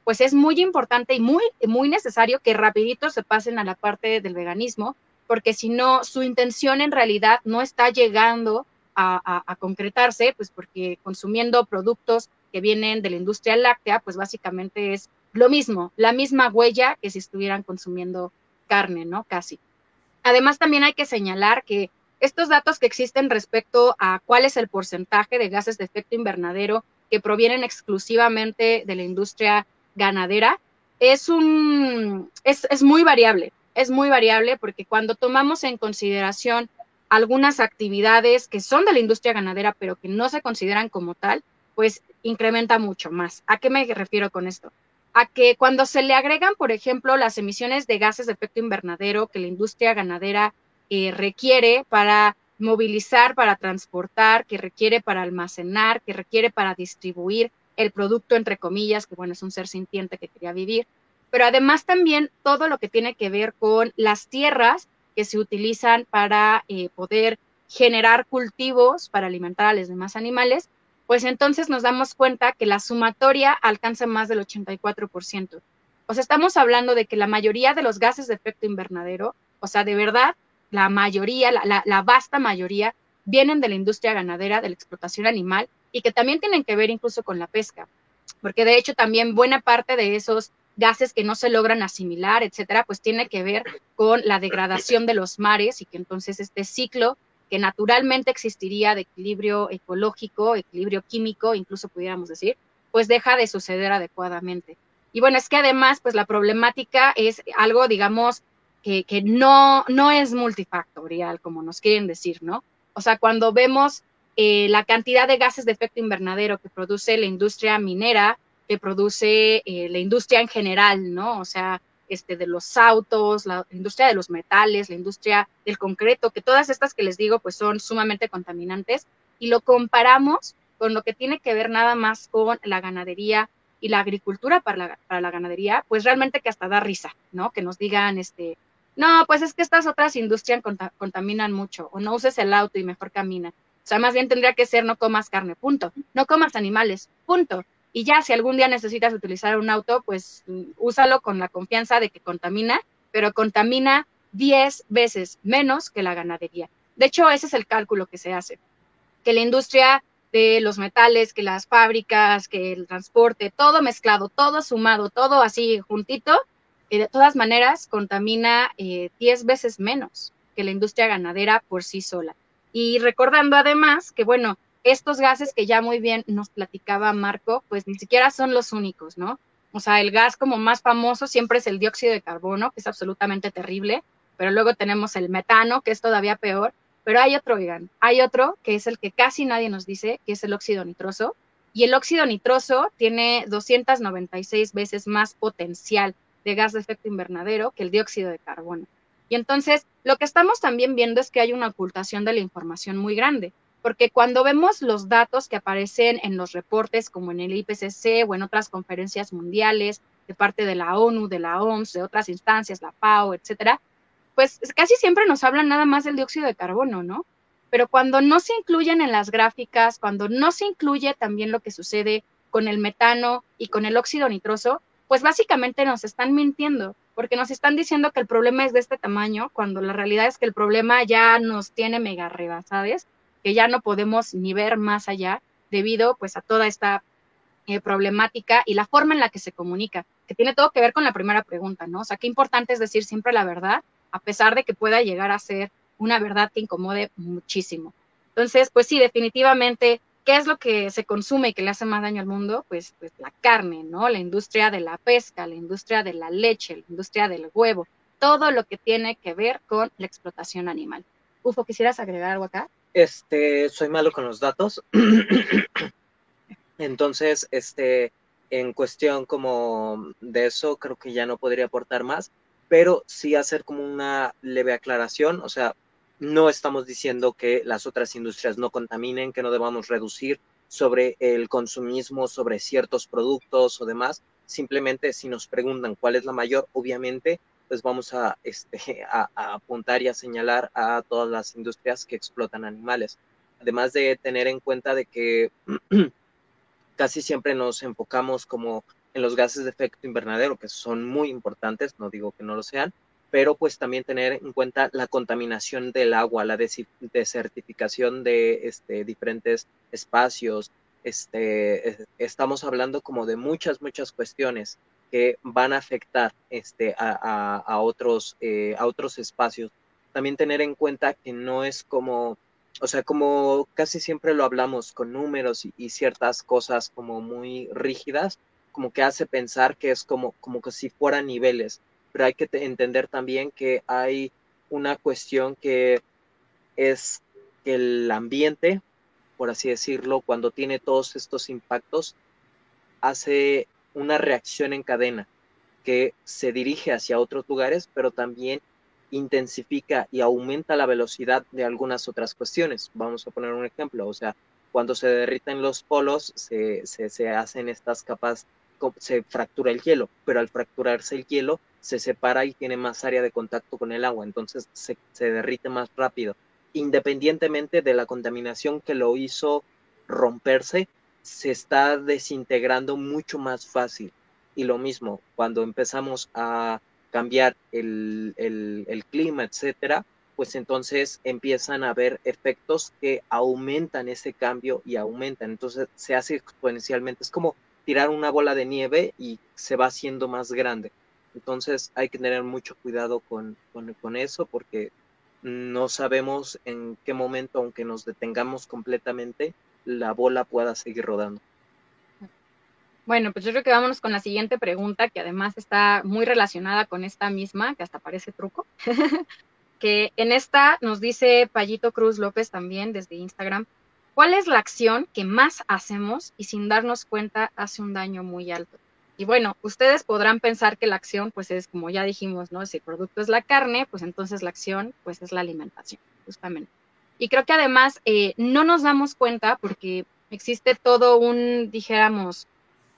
pues es muy importante y muy, muy necesario que rapidito se pasen a la parte del veganismo, porque si no, su intención en realidad no está llegando a, a, a concretarse, pues porque consumiendo productos que vienen de la industria láctea, pues básicamente es lo mismo, la misma huella que si estuvieran consumiendo carne, ¿no? Casi. Además, también hay que señalar que estos datos que existen respecto a cuál es el porcentaje de gases de efecto invernadero que provienen exclusivamente de la industria ganadera, es, un, es, es muy variable, es muy variable porque cuando tomamos en consideración algunas actividades que son de la industria ganadera pero que no se consideran como tal, pues incrementa mucho más. ¿A qué me refiero con esto? A que cuando se le agregan, por ejemplo, las emisiones de gases de efecto invernadero que la industria ganadera eh, requiere para movilizar, para transportar, que requiere para almacenar, que requiere para distribuir el producto, entre comillas, que bueno, es un ser sintiente que quería vivir, pero además también todo lo que tiene que ver con las tierras que se utilizan para eh, poder generar cultivos para alimentar a los demás animales, pues entonces nos damos cuenta que la sumatoria alcanza más del ochenta y cuatro por ciento. O sea, estamos hablando de que la mayoría de los gases de efecto invernadero, o sea, de verdad, la mayoría, la, la, la vasta mayoría, vienen de la industria ganadera, de la explotación animal, y que también tienen que ver incluso con la pesca, porque de hecho también buena parte de esos gases que no se logran asimilar, etcétera, pues tiene que ver con la degradación de los mares y que entonces este ciclo que naturalmente existiría de equilibrio ecológico, equilibrio químico, incluso pudiéramos decir, pues deja de suceder adecuadamente. Y bueno, es que además, pues la problemática es algo, digamos, que, que no, no es multifactorial, como nos quieren decir, ¿no? O sea, cuando vemos eh, la cantidad de gases de efecto invernadero que produce la industria minera, que produce eh, la industria en general, ¿no? O sea, este, de los autos, la industria de los metales, la industria del concreto, que todas estas que les digo, pues son sumamente contaminantes, y lo comparamos con lo que tiene que ver nada más con la ganadería y la agricultura para la, para la ganadería, pues realmente que hasta da risa, ¿no? Que nos digan, este, no, pues es que estas otras industrias cont- contaminan mucho, o no uses el auto y mejor camina. O sea, más bien tendría que ser no comas carne, punto. No comas animales, punto. Y ya, si algún día necesitas utilizar un auto, pues úsalo con la confianza de que contamina, pero contamina diez veces menos que la ganadería. De hecho, ese es el cálculo que se hace, que la industria de los metales, que las fábricas, que el transporte, todo mezclado, todo sumado, todo así juntito, eh, de todas maneras contamina eh, diez veces menos que la industria ganadera por sí sola. Y recordando además que, bueno, estos gases que ya muy bien nos platicaba Marco, pues ni siquiera son los únicos, ¿no? O sea, el gas como más famoso siempre es el dióxido de carbono, que es absolutamente terrible, pero luego tenemos el metano, que es todavía peor, pero hay otro, oigan, hay otro que es el que casi nadie nos dice, que es el óxido nitroso, y el óxido nitroso tiene doscientas noventa y seis veces más potencial de gas de efecto invernadero que el dióxido de carbono. Y entonces, lo que estamos también viendo es que hay una ocultación de la información muy grande, porque cuando vemos los datos que aparecen en los reportes, como en el I P C C o en otras conferencias mundiales, de parte de la ONU, de la O M S, de otras instancias, la FAO, etcétera, pues casi siempre nos hablan nada más del dióxido de carbono, ¿no? Pero cuando no se incluyen en las gráficas, cuando no se incluye también lo que sucede con el metano y con el óxido nitroso, pues básicamente nos están mintiendo, porque nos están diciendo que el problema es de este tamaño, cuando la realidad es que el problema ya nos tiene mega rebasadas, que ya no podemos ni ver más allá debido pues a toda esta eh, problemática y la forma en la que se comunica, que tiene todo que ver con la primera pregunta, ¿no? O sea, qué importante es decir siempre la verdad, a pesar de que pueda llegar a ser una verdad que incomode muchísimo. Entonces, pues sí, definitivamente, ¿qué es lo que se consume y que le hace más daño al mundo? Pues, pues la carne, ¿no? La industria de la pesca, la industria de la leche, la industria del huevo, todo lo que tiene que ver con la explotación animal. Ufo, ¿quisieras agregar algo acá? Este, soy malo con los datos. Entonces, este, en cuestión como de eso, creo que ya no podría aportar más, pero sí hacer como una leve aclaración, o sea, no estamos diciendo que las otras industrias no contaminen, que no debamos reducir sobre el consumismo, sobre ciertos productos o demás, simplemente si nos preguntan cuál es la mayor, obviamente, pues vamos a, este, a, a apuntar y a señalar a todas las industrias que explotan animales. Además de tener en cuenta de que casi siempre nos enfocamos como en los gases de efecto invernadero, que son muy importantes, no digo que no lo sean, pero pues también tener en cuenta la contaminación del agua, la desertificación de este, diferentes espacios. Este, estamos hablando como de muchas, muchas cuestiones que van a afectar este, a, a, a, otros, eh, a otros espacios. También tener en cuenta que no es como, o sea, como casi siempre lo hablamos con números y, y ciertas cosas como muy rígidas, como que hace pensar que es como, como que si fueran niveles, pero hay que entender también que hay una cuestión que es que el ambiente, por así decirlo, cuando tiene todos estos impactos, hace una reacción en cadena que se dirige hacia otros lugares, pero también intensifica y aumenta la velocidad de algunas otras cuestiones. Vamos a poner un ejemplo, o sea, cuando se derriten los polos, se, se, se hacen estas capas, se fractura el hielo, pero al fracturarse el hielo, se separa y tiene más área de contacto con el agua, entonces se, se derrite más rápido. Independientemente de la contaminación que lo hizo romperse, se está desintegrando mucho más fácil. Y lo mismo, cuando empezamos a cambiar el, el, el clima, etcétera, pues entonces empiezan a haber efectos que aumentan ese cambio y aumentan. Entonces se hace exponencialmente. Es como tirar una bola de nieve y se va haciendo más grande. Entonces hay que tener mucho cuidado con, con, con eso porque no sabemos en qué momento, aunque nos detengamos completamente, la bola pueda seguir rodando. Bueno, pues yo creo que vámonos con la siguiente pregunta, que además está muy relacionada con esta misma, que hasta parece truco. Que en esta nos dice Payito Cruz López también desde Instagram, ¿cuál es la acción que más hacemos y sin darnos cuenta hace un daño muy alto? Y bueno, ustedes podrán pensar que la acción, pues es como ya dijimos, ¿no? Si el producto es la carne, pues entonces la acción, pues es la alimentación, justamente. Y creo que además eh, no nos damos cuenta porque existe todo un, dijéramos,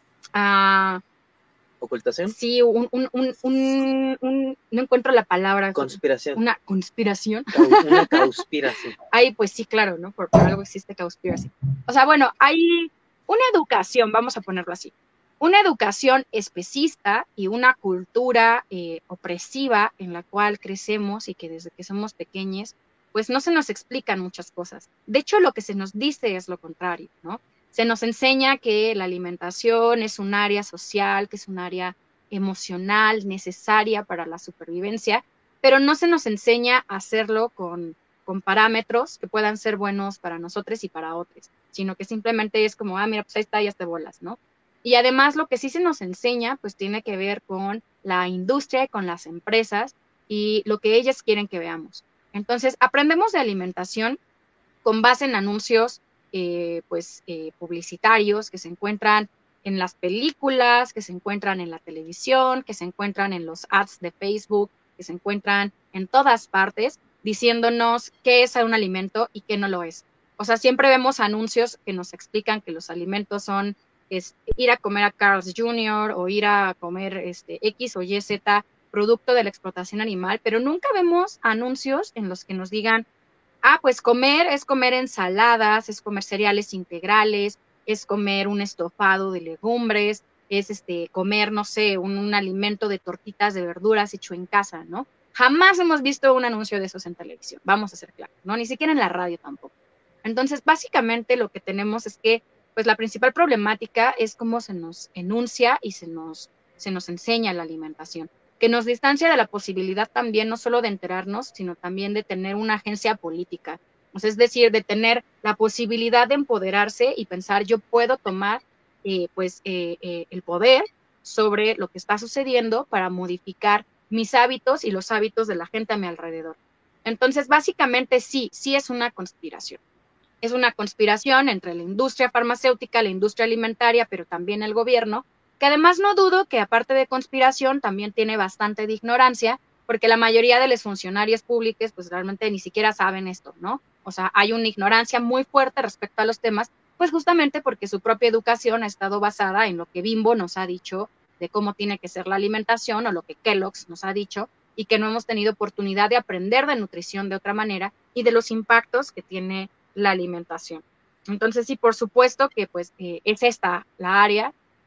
uh, ¿ocultación? Sí, un, un, un, un, un, no encuentro la palabra. Conspiración. Una conspiración. Una conspiración. Ay, pues sí, claro, ¿no? Por, por algo existe conspiracy. O sea, bueno, hay una educación, vamos a ponerlo así, una educación especista y una cultura eh, opresiva en la cual crecemos y que desde que somos pequeños, pues no se nos explican muchas cosas. De hecho, lo que se nos dice es lo contrario, ¿no? Se nos enseña que la alimentación es un área social, que es un área emocional necesaria para la supervivencia, pero no se nos enseña a hacerlo con, con parámetros que puedan ser buenos para nosotros y para otros, sino que simplemente es como, ah, mira, pues ahí está, ya te bolas, ¿no? Y además lo que sí se nos enseña, pues tiene que ver con la industria y con las empresas y lo que ellas quieren que veamos. Entonces, aprendemos de alimentación con base en anuncios eh, pues, eh, publicitarios que se encuentran en las películas, que se encuentran en la televisión, que se encuentran en los ads de Facebook, que se encuentran en todas partes, diciéndonos qué es un alimento y qué no lo es. O sea, siempre vemos anuncios que nos explican que los alimentos son es, ir a comer a Carl's junior o ir a comer este, X o Y, Z, producto de la explotación animal, pero nunca vemos anuncios en los que nos digan, ah, pues comer es comer ensaladas, es comer cereales integrales, es comer un estofado de legumbres, es este comer, no sé, un, un alimento de tortitas de verduras hecho en casa, ¿no? Jamás hemos visto un anuncio de esos en televisión, vamos a ser claros, ¿no? Ni siquiera en la radio tampoco. Entonces, básicamente lo que tenemos es que, pues la principal problemática es cómo se nos enuncia y se nos, se nos enseña la alimentación, que nos distancia de la posibilidad también no solo de enterarnos, sino también de tener una agencia política. O sea, es decir, de tener la posibilidad de empoderarse y pensar, yo puedo tomar eh, pues, eh, eh, el poder sobre lo que está sucediendo para modificar mis hábitos y los hábitos de la gente a mi alrededor. Entonces, básicamente sí, sí es una conspiración. Es una conspiración entre la industria farmacéutica, la industria alimentaria, pero también el gobierno, que además no dudo que aparte de conspiración también tiene bastante de ignorancia, porque la mayoría de los funcionarios públicos pues realmente ni siquiera saben esto, ¿no? O sea, hay una ignorancia muy fuerte respecto a los temas, pues justamente porque su propia educación ha estado basada en lo que Bimbo nos ha dicho de cómo tiene que ser la alimentación o lo que Kellogg's nos ha dicho y que no hemos tenido oportunidad de aprender de nutrición de otra manera y de los impactos que tiene la alimentación. Entonces, sí, por supuesto que pues eh, es esta la área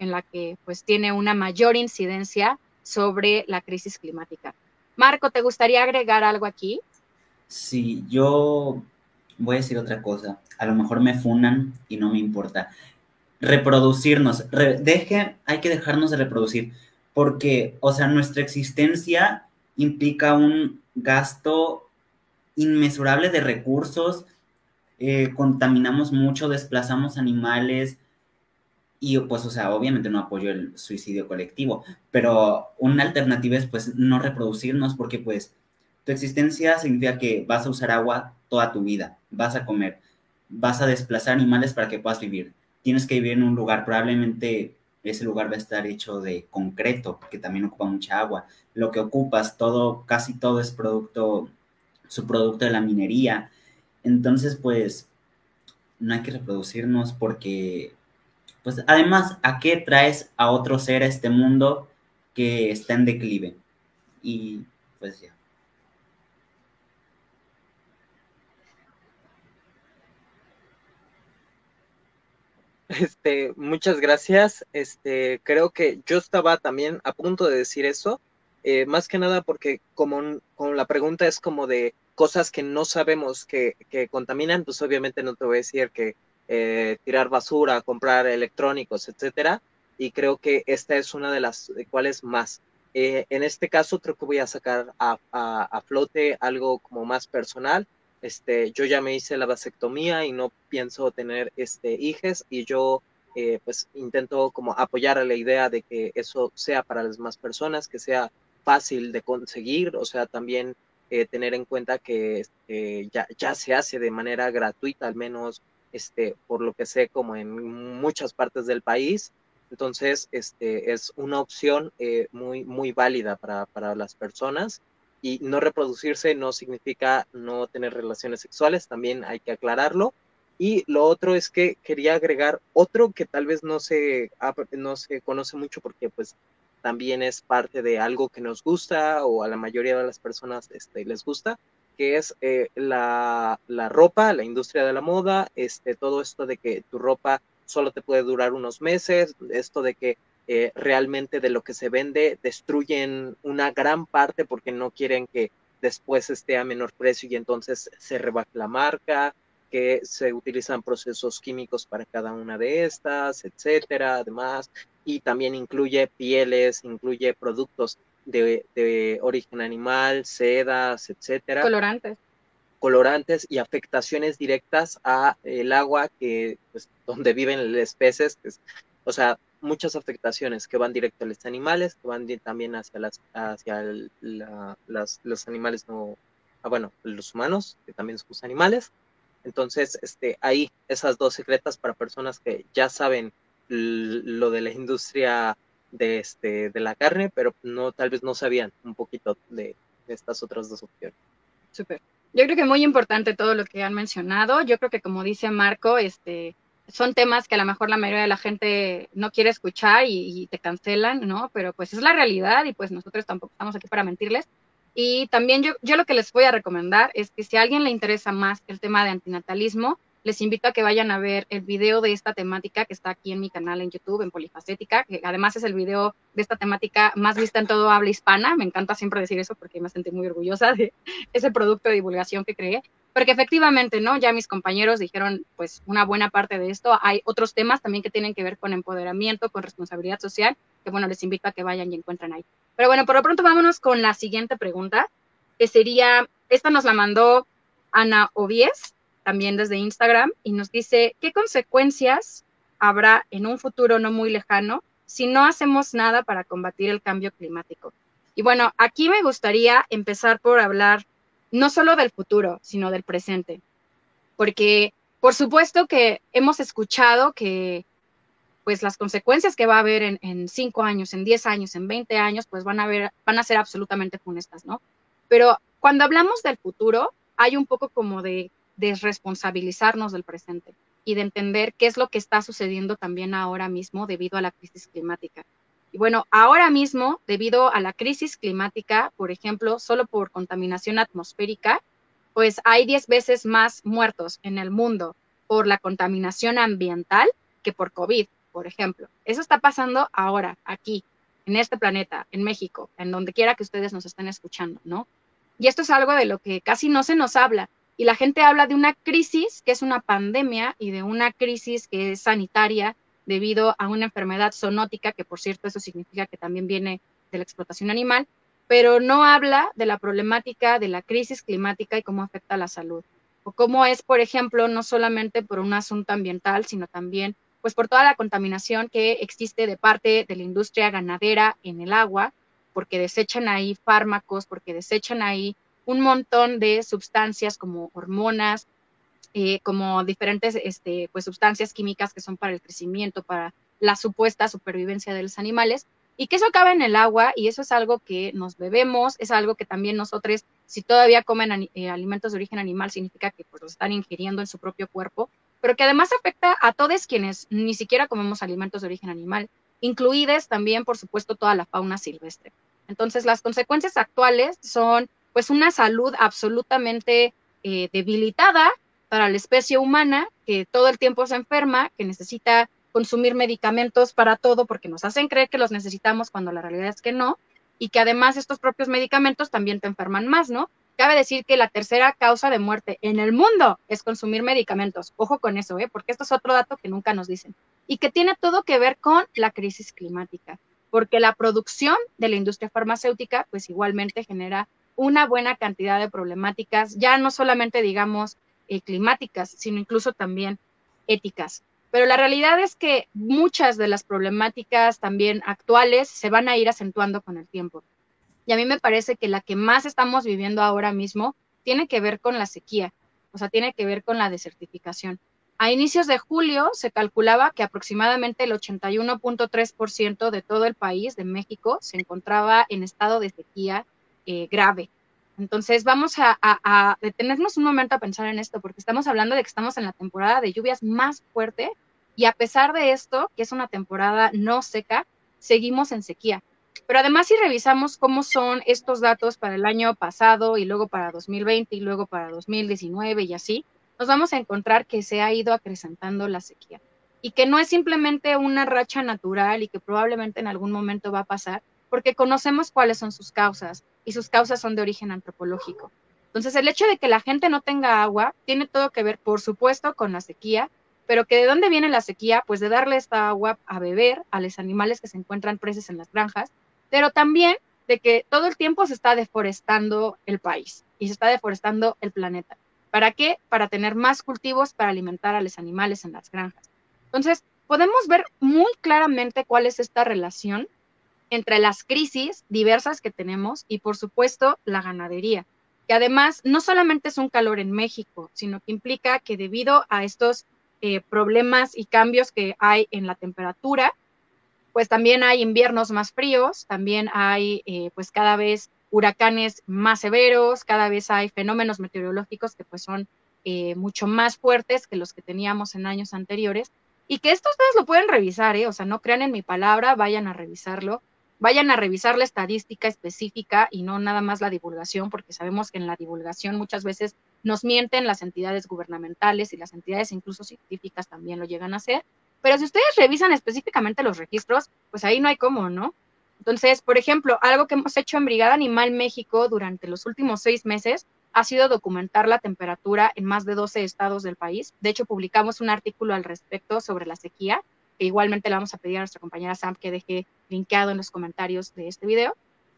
en la que pues tiene una mayor incidencia sobre la crisis climática. Marco, ¿te gustaría agregar algo aquí? Sí, yo voy a decir otra cosa. A lo mejor me funan y no me importa. Reproducirnos. Re, deje, hay que dejarnos de reproducir. Porque, o sea, nuestra existencia implica un gasto inmesurable de recursos. Eh, contaminamos mucho, desplazamos animales. Y pues, o sea, obviamente no apoyo el suicidio colectivo, pero una alternativa es pues no reproducirnos porque pues tu existencia significa que vas a usar agua toda tu vida, vas a comer, vas a desplazar animales para que puedas vivir. Tienes que vivir en un lugar, probablemente ese lugar va a estar hecho de concreto, que también ocupa mucha agua. Lo que ocupas, todo, casi todo es producto, subproducto de la minería. Entonces, pues, no hay que reproducirnos porque pues además, ¿a qué traes a otro ser a este mundo que está en declive? Y pues ya. Este, muchas gracias. Este, creo que yo estaba también a punto de decir eso, eh, más que nada porque como, como la pregunta es como de cosas que no sabemos que, que contaminan, pues obviamente no te voy a decir que eh, tirar basura, comprar electrónicos, etcétera. Y creo que esta es una de las de cuales más. Eh, en este caso creo que voy a sacar a, a, a flote algo como más personal. Este, yo ya me hice la vasectomía y no pienso tener este, hijes y yo eh, pues intento como apoyar a la idea de que eso sea para las más personas, que sea fácil de conseguir, o sea, también eh, tener en cuenta que este, ya, ya se hace de manera gratuita, al menos este, por lo que sé, como en muchas partes del país. Entonces, este, es una opción eh, muy, muy válida para, para las personas. Y no reproducirse no significa no tener relaciones sexuales, también hay que aclararlo. Y lo otro es que quería agregar otro que tal vez no se, no se conoce mucho porque pues también es parte de algo que nos gusta o a la mayoría de las personas este, les gusta, que es eh, la, la ropa, la industria de la moda, este, todo esto de que tu ropa solo te puede durar unos meses, esto de que eh, realmente de lo que se vende destruyen una gran parte porque no quieren que después esté a menor precio y entonces se rebaje la marca, que se utilizan procesos químicos para cada una de estas, etcétera, además, y también incluye pieles, incluye productos de, de origen animal, sedas, etcétera. Colorantes. Colorantes y afectaciones directas a el agua que pues, donde viven los peces, pues, o sea, muchas afectaciones que van directo a los animales, que van también hacia las hacia el, la, las, los animales no, ah, bueno, los humanos, que también somos animales. Entonces, este, ahí esas dos secretas para personas que ya saben lo de la industria de este de la carne, pero no tal vez no sabían un poquito de, de estas otras dos opciones. Súper. Yo creo que muy importante todo lo que han mencionado. Yo creo que como dice Marco, este, son temas que a lo mejor la mayoría de la gente no quiere escuchar y, y te cancelan, ¿no? Pero pues es la realidad y pues nosotros tampoco estamos aquí para mentirles. Y también yo, yo lo que les voy a recomendar es que si a alguien le interesa más el tema de antinatalismo, les invito a que vayan a ver el video de esta temática que está aquí en mi canal en YouTube, en Polifacética, que además es el video de esta temática más vista en todo habla hispana. Me encanta siempre decir eso porque me sentí muy orgullosa de ese producto de divulgación que creé, porque efectivamente, ¿no? Ya mis compañeros dijeron, pues, una buena parte de esto. Hay otros temas también que tienen que ver con empoderamiento, con responsabilidad social, que bueno, les invito a que vayan y encuentren ahí. Pero bueno, por lo pronto vámonos con la siguiente pregunta, que sería, esta nos la mandó Ana Ovies, también desde Instagram, y nos dice, ¿qué consecuencias habrá en un futuro no muy lejano si no hacemos nada para combatir el cambio climático? Y bueno, aquí me gustaría empezar por hablar no solo del futuro, sino del presente, porque por supuesto que hemos escuchado que pues las consecuencias que va a haber en, en cinco años, en diez años, en veinte años, pues van a, ver, van a ser absolutamente funestas, ¿no? Pero cuando hablamos del futuro, hay un poco como de desresponsabilizarnos del presente y de entender qué es lo que está sucediendo también ahora mismo debido a la crisis climática. Y bueno, ahora mismo, debido a la crisis climática, por ejemplo, solo por contaminación atmosférica, pues hay diez veces más muertos en el mundo por la contaminación ambiental que por COVID. por ejemplo. Eso está pasando ahora, aquí, en este planeta, en México, en donde quiera que ustedes nos estén escuchando, ¿no? Y esto es algo de lo que casi no se nos habla. Y la gente habla de una crisis que es una pandemia y de una crisis que es sanitaria debido a una enfermedad zoonótica, que por cierto eso significa que también viene de la explotación animal, pero no habla de la problemática de la crisis climática y cómo afecta a la salud. O cómo es, por ejemplo, no solamente por un asunto ambiental, sino también pues por toda la contaminación que existe de parte de la industria ganadera en el agua, porque desechan ahí fármacos, porque desechan ahí un montón de sustancias como hormonas, eh, como diferentes este, pues, sustancias químicas que son para el crecimiento, para la supuesta supervivencia de los animales, y que eso acaba en el agua, y eso es algo que nos bebemos, es algo que también nosotros, si todavía comen eh, alimentos de origen animal, significa que pues, los están ingiriendo en su propio cuerpo, pero que además afecta a todos quienes ni siquiera comemos alimentos de origen animal, incluidas también, por supuesto, toda la fauna silvestre. Entonces, las consecuencias actuales son pues una salud absolutamente eh, debilitada para la especie humana, que todo el tiempo se enferma, que necesita consumir medicamentos para todo porque nos hacen creer que los necesitamos cuando la realidad es que no, y que además estos propios medicamentos también te enferman más, ¿no? Cabe decir que la tercera causa de muerte en el mundo es consumir medicamentos. Ojo con eso, ¿eh? Porque esto es otro dato que nunca nos dicen. Y que tiene todo que ver con la crisis climática, porque la producción de la industria farmacéutica, pues igualmente genera una buena cantidad de problemáticas, ya no solamente, digamos, eh, climáticas, sino incluso también éticas. Pero la realidad es que muchas de las problemáticas también actuales se van a ir acentuando con el tiempo. Y a mí me parece que la que más estamos viviendo ahora mismo tiene que ver con la sequía, o sea, tiene que ver con la desertificación. A inicios de julio se calculaba que aproximadamente el ochenta y uno punto tres por ciento de todo el país, de México, se encontraba en estado de sequía eh, grave. Entonces vamos a, a, a detenernos un momento a pensar en esto, porque estamos hablando de que estamos en la temporada de lluvias más fuerte y a pesar de esto, que es una temporada no seca, seguimos en sequía. Pero además si revisamos cómo son estos datos para el año pasado y luego para dos mil veinte y luego para dos mil diecinueve y así, nos vamos a encontrar que se ha ido acrecentando la sequía y que no es simplemente una racha natural y que probablemente en algún momento va a pasar, porque conocemos cuáles son sus causas y sus causas son de origen antropológico. Entonces el hecho de que la gente no tenga agua tiene todo que ver, por supuesto, con la sequía, pero que de dónde viene la sequía, pues de darle esta agua a beber a los animales que se encuentran presos en las granjas, pero también de que todo el tiempo se está deforestando el país y se está deforestando el planeta. ¿Para qué? Para tener más cultivos para alimentar a los animales en las granjas. Entonces, podemos ver muy claramente cuál es esta relación entre las crisis diversas que tenemos y, por supuesto, la ganadería, que además no solamente es un calor en México, sino que implica que debido a estos eh, problemas y cambios que hay en la temperatura, pues también hay inviernos más fríos, también hay eh, pues cada vez huracanes más severos, cada vez hay fenómenos meteorológicos que pues son eh, mucho más fuertes que los que teníamos en años anteriores, y que esto ustedes lo pueden revisar, ¿eh? O sea, no crean en mi palabra, vayan a revisarlo, vayan a revisar la estadística específica y no nada más la divulgación, porque sabemos que en la divulgación muchas veces nos mienten las entidades gubernamentales y las entidades incluso científicas también lo llegan a hacer. Pero si ustedes revisan específicamente los registros, pues ahí no hay cómo, ¿no? Entonces, por ejemplo, algo que hemos hecho en Brigada Animal México durante los últimos seis meses ha sido documentar la temperatura en más de doce estados del país. De hecho, publicamos un artículo al respecto sobre la sequía, que igualmente le vamos a pedir a nuestra compañera Sam que deje linkeado en los comentarios de este video.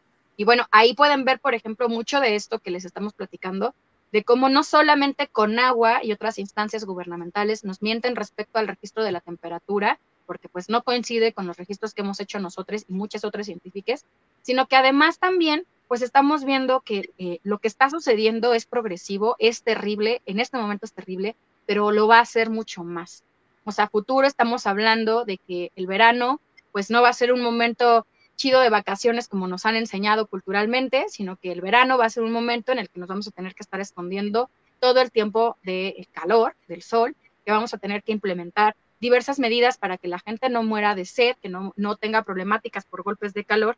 Y bueno, ahí pueden ver, por ejemplo, mucho de esto que les estamos platicando, de cómo no solamente con agua y otras instancias gubernamentales nos mienten respecto al registro de la temperatura, porque pues no coincide con los registros que hemos hecho nosotros y muchas otras científicas, sino que además también pues estamos viendo que eh, lo que está sucediendo es progresivo, es terrible, en este momento es terrible, pero lo va a ser mucho más. O sea, a futuro estamos hablando de que el verano pues no va a ser un momento chido de vacaciones como nos han enseñado culturalmente, sino que el verano va a ser un momento en el que nos vamos a tener que estar escondiendo todo el tiempo del calor, del sol, que vamos a tener que implementar diversas medidas para que la gente no muera de sed, que no, no tenga problemáticas por golpes de calor,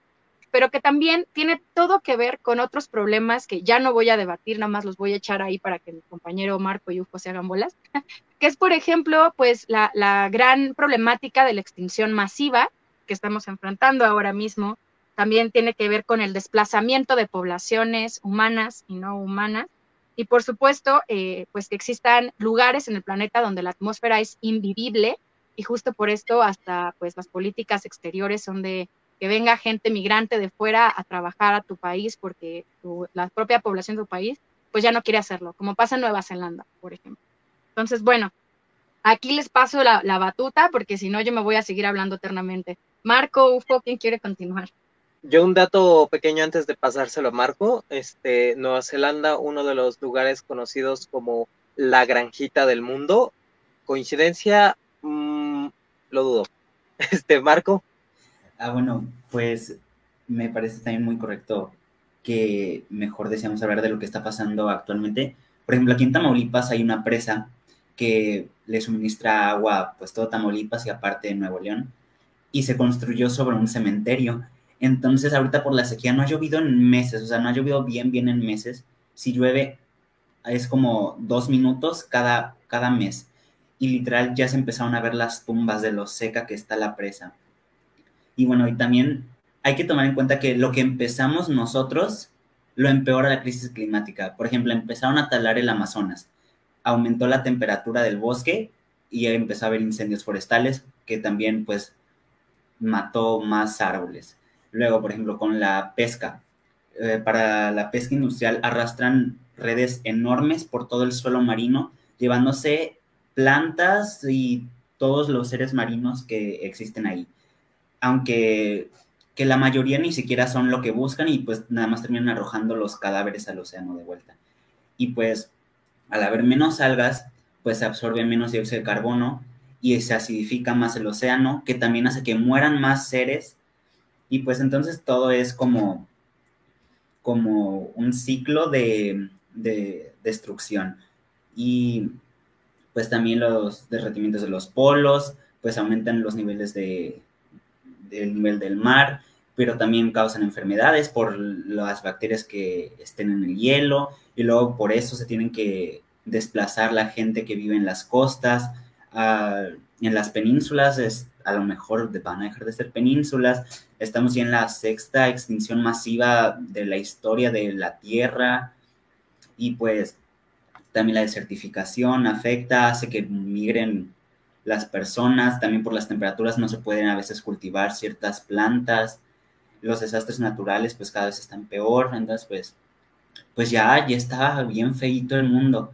pero que también tiene todo que ver con otros problemas que ya no voy a debatir, nada más los voy a echar ahí para que mi compañero Marco y Ufo se hagan bolas, que es, por ejemplo, pues la, la gran problemática de la extinción masiva que estamos enfrentando ahora mismo. También tiene que ver con el desplazamiento de poblaciones humanas y no humanas, y por supuesto, eh, pues que existan lugares en el planeta donde la atmósfera es invivible, y justo por esto hasta pues las políticas exteriores son de que venga gente migrante de fuera a trabajar a tu país porque tu, la propia población de tu país pues ya no quiere hacerlo, como pasa en Nueva Zelanda, por ejemplo. Entonces, bueno, aquí les paso la, la batuta porque si no yo me voy a seguir hablando eternamente. Marco, Ufo, ¿quién quiere continuar? Yo un dato pequeño antes de pasárselo a Marco, este, Nueva Zelanda, uno de los lugares conocidos como la granjita del mundo. ¿Coincidencia? Mm, lo dudo. Este, Marco. Ah, bueno, pues me parece también muy correcto que mejor deseamos hablar de lo que está pasando actualmente. Por ejemplo, aquí en Tamaulipas hay una presa que le suministra agua pues todo Tamaulipas y aparte de Nuevo León, y se construyó sobre un cementerio. Entonces ahorita por la sequía no ha llovido en meses, o sea, no ha llovido bien, bien en meses. Si llueve es como dos minutos cada, cada mes. Y literal ya se empezaron a ver las tumbas de lo seca que está la presa. Y bueno, y también hay que tomar en cuenta que lo que empezamos nosotros lo empeora la crisis climática. Por ejemplo, empezaron a talar el Amazonas, aumentó la temperatura del bosque y empezó a haber incendios forestales que también pues mató más árboles. Luego, por ejemplo, con la pesca. Eh, para la pesca industrial arrastran redes enormes por todo el suelo marino, llevándose plantas y todos los seres marinos que existen ahí. Aunque que la mayoría ni siquiera son lo que buscan y pues nada más terminan arrojando los cadáveres al océano de vuelta. Y pues al haber menos algas, pues se absorbe menos dióxido de carbono y se acidifica más el océano, que también hace que mueran más seres, y pues entonces todo es como, como un ciclo de, de destrucción. Y pues también los derretimientos de los polos, pues aumentan los niveles de, del nivel del mar, pero también causan enfermedades por las bacterias que estén en el hielo, y luego por eso se tienen que desplazar la gente que vive en las costas. Uh, en las penínsulas es, a lo mejor van a dejar de ser penínsulas. Estamos ya en la sexta extinción masiva de la historia de la Tierra, y pues también la desertificación afecta, hace que migren las personas, también por las temperaturas no se pueden a veces cultivar ciertas plantas, los desastres naturales pues cada vez están peor, entonces pues, pues ya, ya está bien feíto el mundo.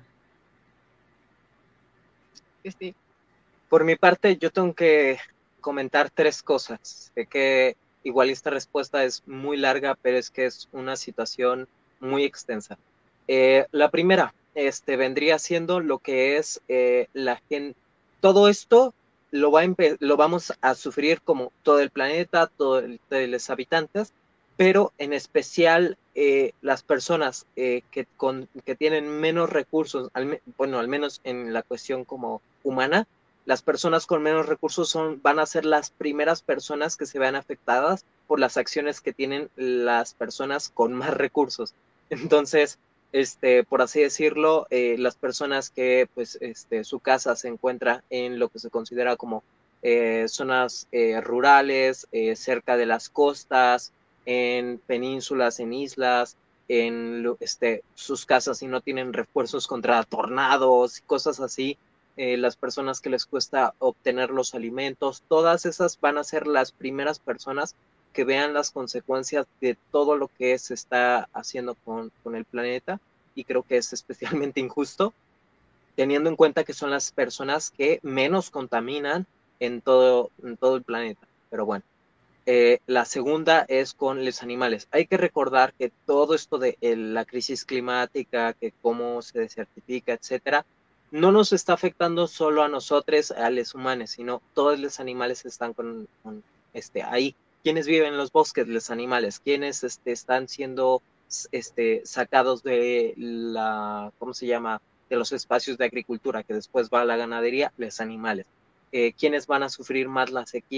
Sí. Por mi parte, yo tengo que comentar tres cosas. Sé que igual esta respuesta es muy larga, pero es que es una situación muy extensa. Eh, la primera, este, vendría siendo lo que es eh, la gente. Todo esto lo, va a lo vamos a sufrir como todo el planeta, todos los habitantes, pero en especial eh, las personas eh, que, con, que tienen menos recursos, al, bueno, al menos en la cuestión como humana, las personas con menos recursos son, van a ser las primeras personas que se vean afectadas por las acciones que tienen las personas con más recursos. Entonces, este, por así decirlo, eh, las personas que pues, este, su casa se encuentra en lo que se considera como eh, zonas eh, rurales, eh, cerca de las costas, en penínsulas, en islas, en este, sus casas si no tienen refuerzos contra tornados y cosas así, eh, las personas que les cuesta obtener los alimentos, todas esas van a ser las primeras personas que vean las consecuencias de todo lo que se está haciendo con, con el planeta, y creo que es especialmente injusto, teniendo en cuenta que son las personas que menos contaminan en todo, en todo el planeta. Pero bueno, eh, la segunda es con los animales. Hay que recordar que todo esto de eh, la crisis climática, que cómo se desertifica, etcétera, no nos está afectando solo a nosotros, a los humanos, sino todos los animales están con, con este, ahí. ¿Quiénes viven en los bosques? Los animales. ¿Quiénes este, están siendo este, sacados de la, ¿cómo se llama?, de los espacios de agricultura, que después va a la ganadería? Los animales. Eh, ¿Quiénes van a sufrir más la sequía?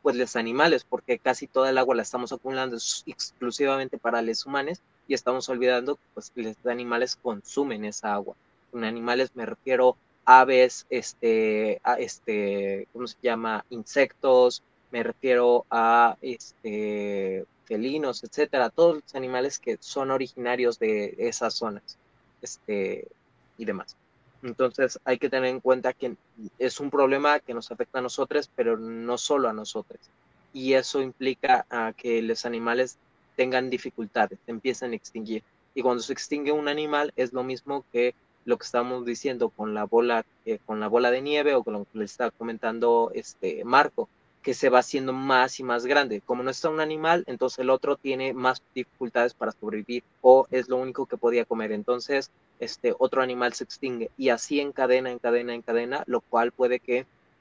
pues los animales, porque casi toda el agua la estamos acumulando exclusivamente para los humanos y estamos olvidando que pues, los animales consumen esa agua. Con animales me refiero a aves, este, a este, ¿cómo se llama? Insectos, me refiero a este, felinos, etcétera, todos los animales que son originarios de esas zonas, este, y demás. Entonces hay que tener en cuenta que es un problema que nos afecta a nosotros, pero no solo a nosotros. Y eso implica a que los animales tengan dificultades, empiezan a extinguir. Y cuando se extingue un animal es lo mismo que lo que estamos diciendo con la bola, eh, con la bola de nieve o con lo que le está comentando este Marco, que se va haciendo más y más grande. Como no está un animal, entonces el otro tiene más dificultades para sobrevivir o es lo único que podía comer. Entonces, este otro animal se extingue y así en cadena, en cadena, en cadena, lo cual puede que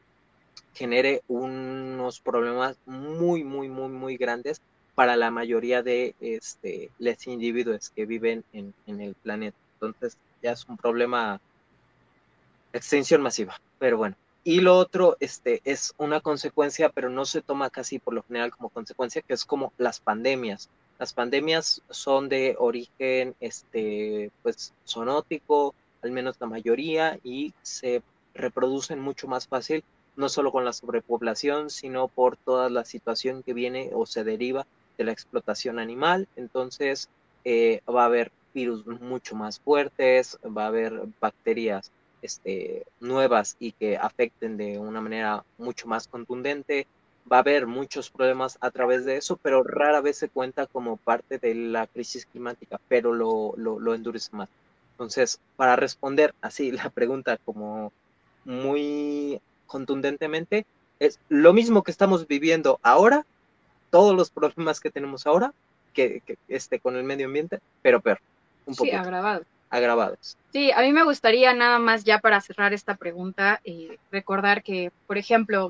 genere unos problemas muy, muy, muy, muy grandes para la mayoría de este, los individuos que viven en, en el planeta. Entonces, ya es un problema de extinción masiva, pero bueno. Y lo otro este, es una consecuencia, pero no se toma casi por lo general como consecuencia, que es como las pandemias. Las pandemias son de origen este, pues, zoonótico, al menos la mayoría, y se reproducen mucho más fácil, no solo con la sobrepoblación, sino por toda la situación que viene o se deriva de la explotación animal. Entonces, eh, va a haber virus mucho más fuertes, va a haber bacterias Este, nuevas y que afecten de una manera mucho más contundente. Va a haber muchos problemas a través de eso, pero rara vez se cuenta como parte de la crisis climática, pero lo, lo, lo endurece más. Entonces, para responder así la pregunta como muy contundentemente, es lo mismo que estamos viviendo ahora, todos los problemas que tenemos ahora, que, que este, con el medio ambiente, pero peor, un Sí, poquito. agravado. agravados. Sí, a mí me gustaría nada más ya para cerrar esta pregunta, eh, recordar que, por ejemplo,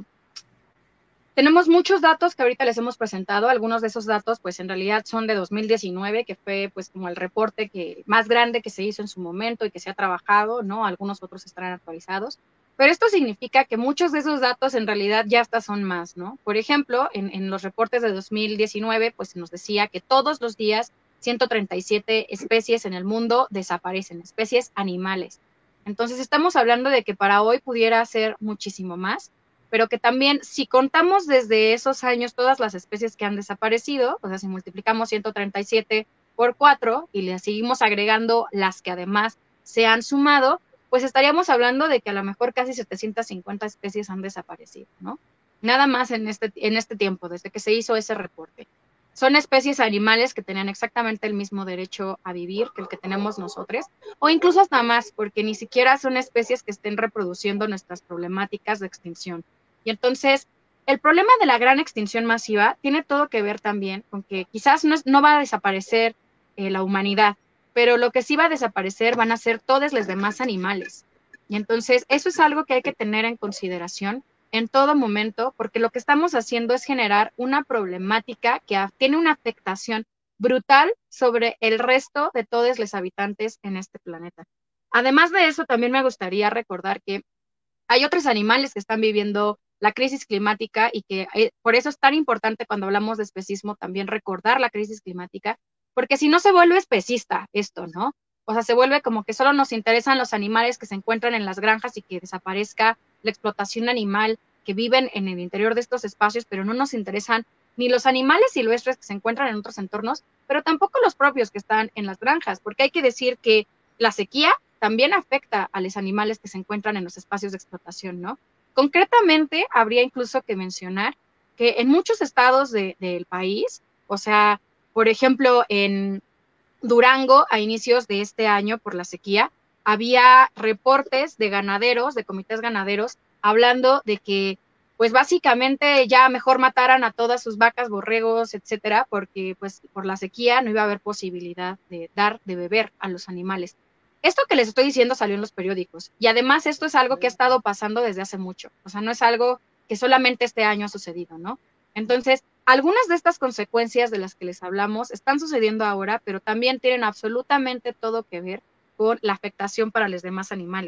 tenemos muchos datos que ahorita les hemos presentado. Algunos de esos datos, pues en realidad son de dos mil diecinueve, que fue pues como el reporte que, más grande que se hizo en su momento y que se ha trabajado, ¿no? Algunos otros estarán actualizados. Pero esto significa que muchos de esos datos en realidad ya hasta son más, ¿no? Por ejemplo, en, en los reportes de dos mil diecinueve, pues se nos decía que todos los días ciento treinta y siete especies en el mundo desaparecen, especies animales. Entonces estamos hablando de que para hoy pudiera ser muchísimo más, pero que también si contamos desde esos años todas las especies que han desaparecido, o sea, si multiplicamos ciento treinta y siete por cuatro y le seguimos agregando las que además se han sumado, pues estaríamos hablando de que a lo mejor casi setecientas cincuenta especies han desaparecido, ¿no? Nada más en este, en este tiempo, desde que se hizo ese reporte. Son especies animales que tenían exactamente el mismo derecho a vivir que el que tenemos nosotros, o incluso hasta más, porque ni siquiera son especies que estén reproduciendo nuestras problemáticas de extinción. Y entonces, el problema de la gran extinción masiva tiene todo que ver también con que quizás no, es, no va a desaparecer eh, la humanidad, pero lo que sí va a desaparecer van a ser todos los demás animales. Y entonces, eso es algo que hay que tener en consideración en todo momento, porque lo que estamos haciendo es generar una problemática que tiene una afectación brutal sobre el resto de todos los habitantes en este planeta. Además de eso, también me gustaría recordar que hay otros animales que están viviendo la crisis climática y que eh, por eso es tan importante cuando hablamos de especismo también recordar la crisis climática, porque si no se vuelve especista esto, ¿no? O sea, se vuelve como que solo nos interesan los animales que se encuentran en las granjas y que desaparezca la explotación animal que viven en el interior de estos espacios, pero no nos interesan ni los animales silvestres que se encuentran en otros entornos, pero tampoco los propios que están en las granjas, porque hay que decir que la sequía también afecta a los animales que se encuentran en los espacios de explotación, ¿no? Concretamente, habría incluso que mencionar que en muchos estados de, del país, o sea, por ejemplo, en Durango, a inicios de este año, por la sequía, había reportes de ganaderos, de comités ganaderos, hablando de que, pues básicamente ya mejor mataran a todas sus vacas, borregos, etcétera, porque pues por la sequía no iba a haber posibilidad de dar de beber a los animales. Esto que les estoy diciendo salió en los periódicos y además esto es algo que ha estado pasando desde hace mucho, o sea, no es algo que solamente este año ha sucedido, ¿no? Entonces, algunas de estas consecuencias de las que les hablamos están sucediendo ahora, pero también tienen absolutamente todo que ver con la afectación para los demás animales.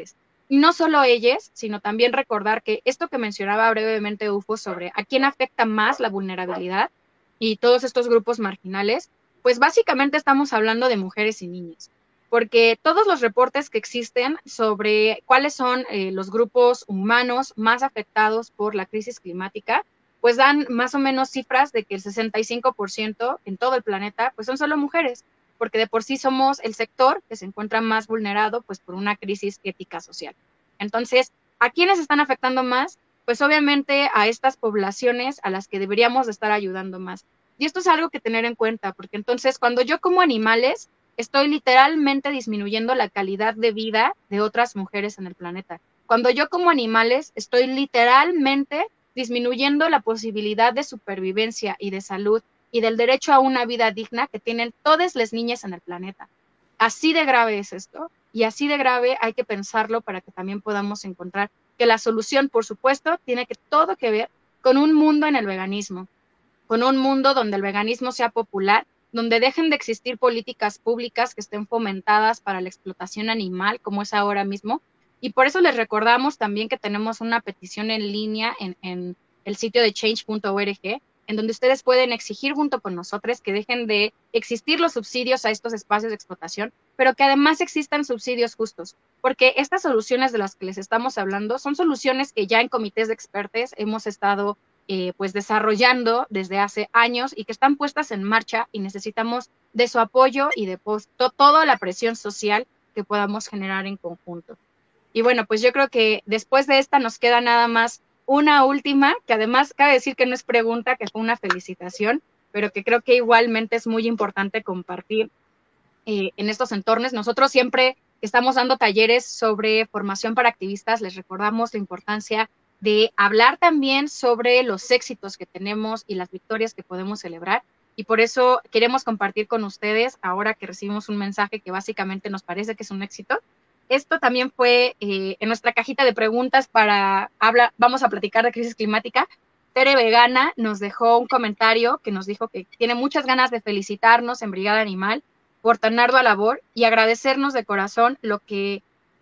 Y no solo ellas, sino también recordar que esto que mencionaba brevemente Ufo sobre a quién afecta más la vulnerabilidad y todos estos grupos marginales, pues básicamente estamos hablando de mujeres y niñas, porque todos los reportes que existen sobre cuáles son eh, los grupos humanos más afectados por la crisis climática, pues dan más o menos cifras de que el sesenta y cinco por ciento en todo el planeta, pues son solo mujeres, porque de por sí somos el sector que se encuentra más vulnerado pues por una crisis ética social. Entonces, ¿a quiénes están afectando más? Pues obviamente a estas poblaciones a las que deberíamos de estar ayudando más. Y esto es algo que tener en cuenta, porque entonces cuando yo como animales, estoy literalmente disminuyendo la calidad de vida de otras mujeres en el planeta. Cuando yo como animales, estoy literalmente disminuyendo la posibilidad de supervivencia y de salud y del derecho a una vida digna que tienen todas las niñas en el planeta. Así de grave es esto, y así de grave hay que pensarlo para que también podamos encontrar que la solución, por supuesto, tiene que todo que ver con un mundo en el veganismo, con un mundo donde el veganismo sea popular, donde dejen de existir políticas públicas que estén fomentadas para la explotación animal, como es ahora mismo. Y por eso les recordamos también que tenemos una petición en línea en, en el sitio de change punto org, en donde ustedes pueden exigir junto con nosotros que dejen de existir los subsidios a estos espacios de explotación, pero que además existan subsidios justos, porque estas soluciones de las que les estamos hablando son soluciones que ya en comités de expertos hemos estado eh, pues desarrollando desde hace años y que están puestas en marcha y necesitamos de su apoyo y de pues, to toda la presión social que podamos generar en conjunto. Y bueno, pues yo creo que después de esta nos queda nada más una última, que además cabe decir que no es pregunta, que fue una felicitación, pero que creo que igualmente es muy importante compartir eh, en estos entornos. Nosotros siempre estamos dando talleres sobre formación para activistas, les recordamos la importancia de hablar también sobre los éxitos que tenemos y las victorias que podemos celebrar. Y por eso queremos compartir con ustedes, ahora que recibimos un mensaje que básicamente nos parece que es un éxito. Esto también fue eh, en nuestra cajita de preguntas para hablar, vamos a platicar de crisis climática. Tere Vegana nos dejó un comentario que nos dijo que tiene muchas ganas de felicitarnos en Brigada Animal por tan ardua labor y agradecernos de corazón lo que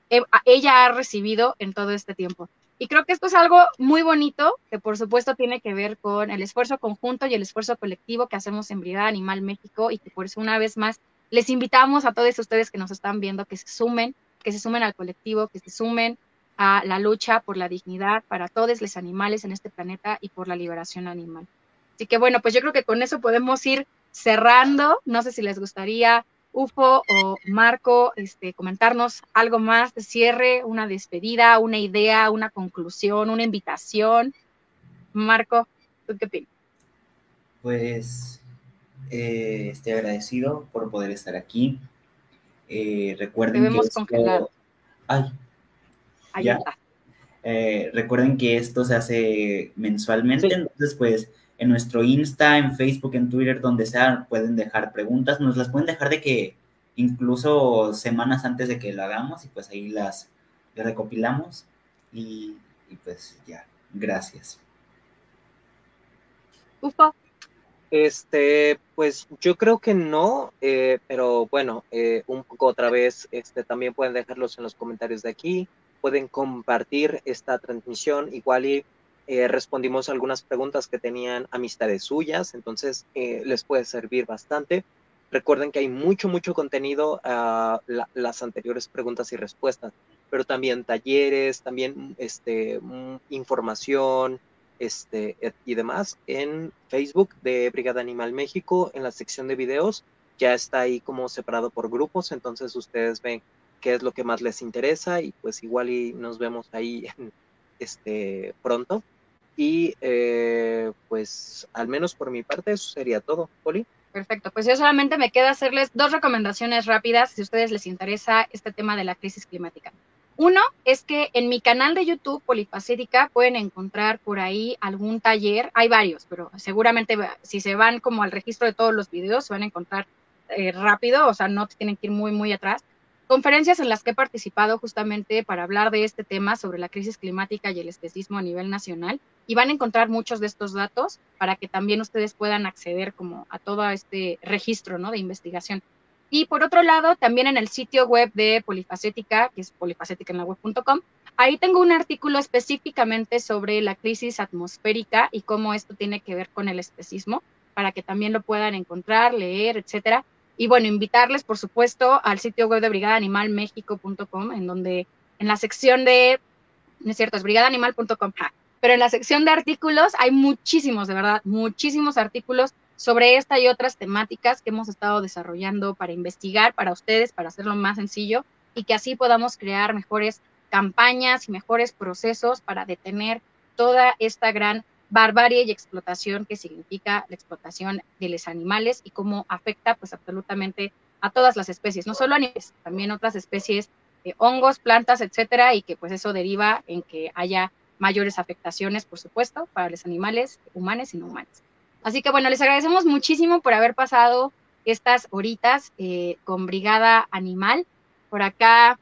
ella ha recibido en todo este tiempo. Y creo que esto es algo muy bonito, que por supuesto tiene que ver con el esfuerzo conjunto y el esfuerzo colectivo que hacemos en Brigada Animal México, y que por eso una vez más les invitamos a todos ustedes que nos están viendo que se sumen, que se sumen al colectivo, que se sumen a la lucha por la dignidad para todos los animales en este planeta y por la liberación animal. Así que bueno, pues yo creo que con eso podemos ir cerrando. No sé si les gustaría, Ufo o Marco, este, comentarnos algo más de cierre, una despedida, una idea, una conclusión, una invitación. Marco, ¿tú qué opinas? Pues eh, estoy agradecido por poder estar aquí. Eh, recuerden Te vemos que esto... congelado. Ay, Ahí ya. está. Eh, recuerden que esto se hace mensualmente, Sí. Entonces pues en nuestro Insta, en Facebook, en Twitter, donde sea, pueden dejar preguntas, nos las pueden dejar de que incluso semanas antes de que lo hagamos, y pues ahí las, las recopilamos y, y pues ya, gracias. Ufo. Este, pues yo creo que no, eh, pero bueno, eh, un poco otra vez, este, también pueden dejarlos en los comentarios de aquí, pueden compartir esta transmisión, igual y eh, respondimos algunas preguntas que tenían amistades suyas, entonces eh, les puede servir bastante. Recuerden que hay mucho, mucho contenido, uh, la, las anteriores preguntas y respuestas, pero también talleres, también este, información, Este, y demás en Facebook de Brigada Animal México, en la sección de videos, ya está ahí como separado por grupos, entonces ustedes ven qué es lo que más les interesa y pues igual y nos vemos ahí este, pronto. Y eh, pues al menos por mi parte eso sería todo, Poli. Perfecto, pues yo solamente me queda hacerles dos recomendaciones rápidas si a ustedes les interesa este tema de la crisis climática. Uno es que en mi canal de YouTube, Polifacética, pueden encontrar por ahí algún taller. Hay varios, pero seguramente si se van como al registro de todos los videos, se van a encontrar eh, rápido, o sea, no tienen que ir muy, muy atrás. Conferencias en las que he participado justamente para hablar de este tema sobre la crisis climática y el especismo a nivel nacional, y van a encontrar muchos de estos datos para que también ustedes puedan acceder como a todo este registro, ¿no?, de investigación. Y por otro lado, también en el sitio web de Polifacética, que es polifacética en la web punto com, ahí tengo un artículo específicamente sobre la crisis atmosférica y cómo esto tiene que ver con el especismo, para que también lo puedan encontrar, leer, etcétera. Y bueno, invitarles, por supuesto, al sitio web de brigada animal méxico punto com, en donde en la sección de, no es cierto, es brigada animal punto com, pero en la sección de artículos hay muchísimos, de verdad, muchísimos artículos sobre esta y otras temáticas que hemos estado desarrollando para investigar para ustedes, para hacerlo más sencillo y que así podamos crear mejores campañas y mejores procesos para detener toda esta gran barbarie y explotación que significa la explotación de los animales y cómo afecta pues absolutamente a todas las especies, no solo animales, también otras especies, eh, hongos, plantas, etcétera, y que pues eso deriva en que haya mayores afectaciones, por supuesto, para los animales, humanos y no humanos. Así que bueno, les agradecemos muchísimo por haber pasado estas horitas eh, con Brigada Animal. Por acá,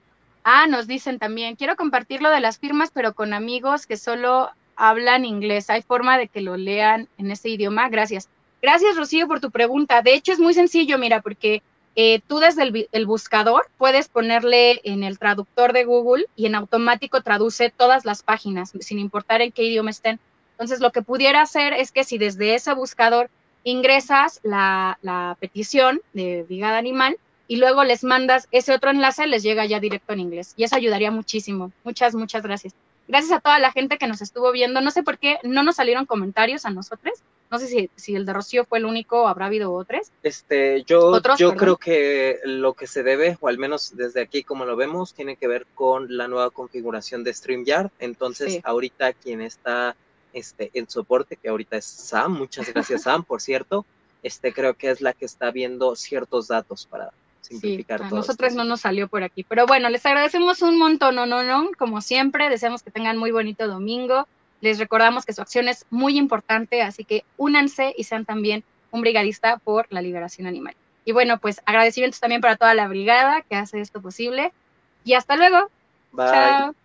ah, nos dicen también, quiero compartir lo de las firmas, pero con amigos que solo hablan inglés. ¿Hay forma de que lo lean en ese idioma? Gracias. Gracias, Rocío, por tu pregunta. De hecho, es muy sencillo, mira, porque eh, tú desde el, el buscador puedes ponerle en el traductor de Google y en automático traduce todas las páginas, sin importar en qué idioma estén. Entonces, lo que pudiera hacer es que si desde ese buscador ingresas la, la petición de Brigada Animal y luego les mandas ese otro enlace, les llega ya directo en inglés. Y eso ayudaría muchísimo. Muchas, muchas gracias. Gracias a toda la gente que nos estuvo viendo. No sé por qué no nos salieron comentarios a nosotros. No sé si, si el de Rocío fue el único o habrá habido otros. Este, yo, ¿Otros, yo perdón? creo que lo que se debe, o al menos desde aquí como lo vemos, tiene que ver con la nueva configuración de StreamYard. Entonces, sí. ahorita quien está este, en soporte, que ahorita es Sam, muchas gracias Sam, por cierto, este, creo que es la que está viendo ciertos datos para simplificar sí, a todo. nosotros esto. No nos salió por aquí, pero bueno, les agradecemos un montón, no, no, no, como siempre, deseamos que tengan muy bonito domingo, les recordamos que su acción es muy importante, así que únanse y sean también un brigadista por la liberación animal. Y bueno, pues agradecimientos también para toda la brigada que hace esto posible, y hasta luego. Bye. Chao.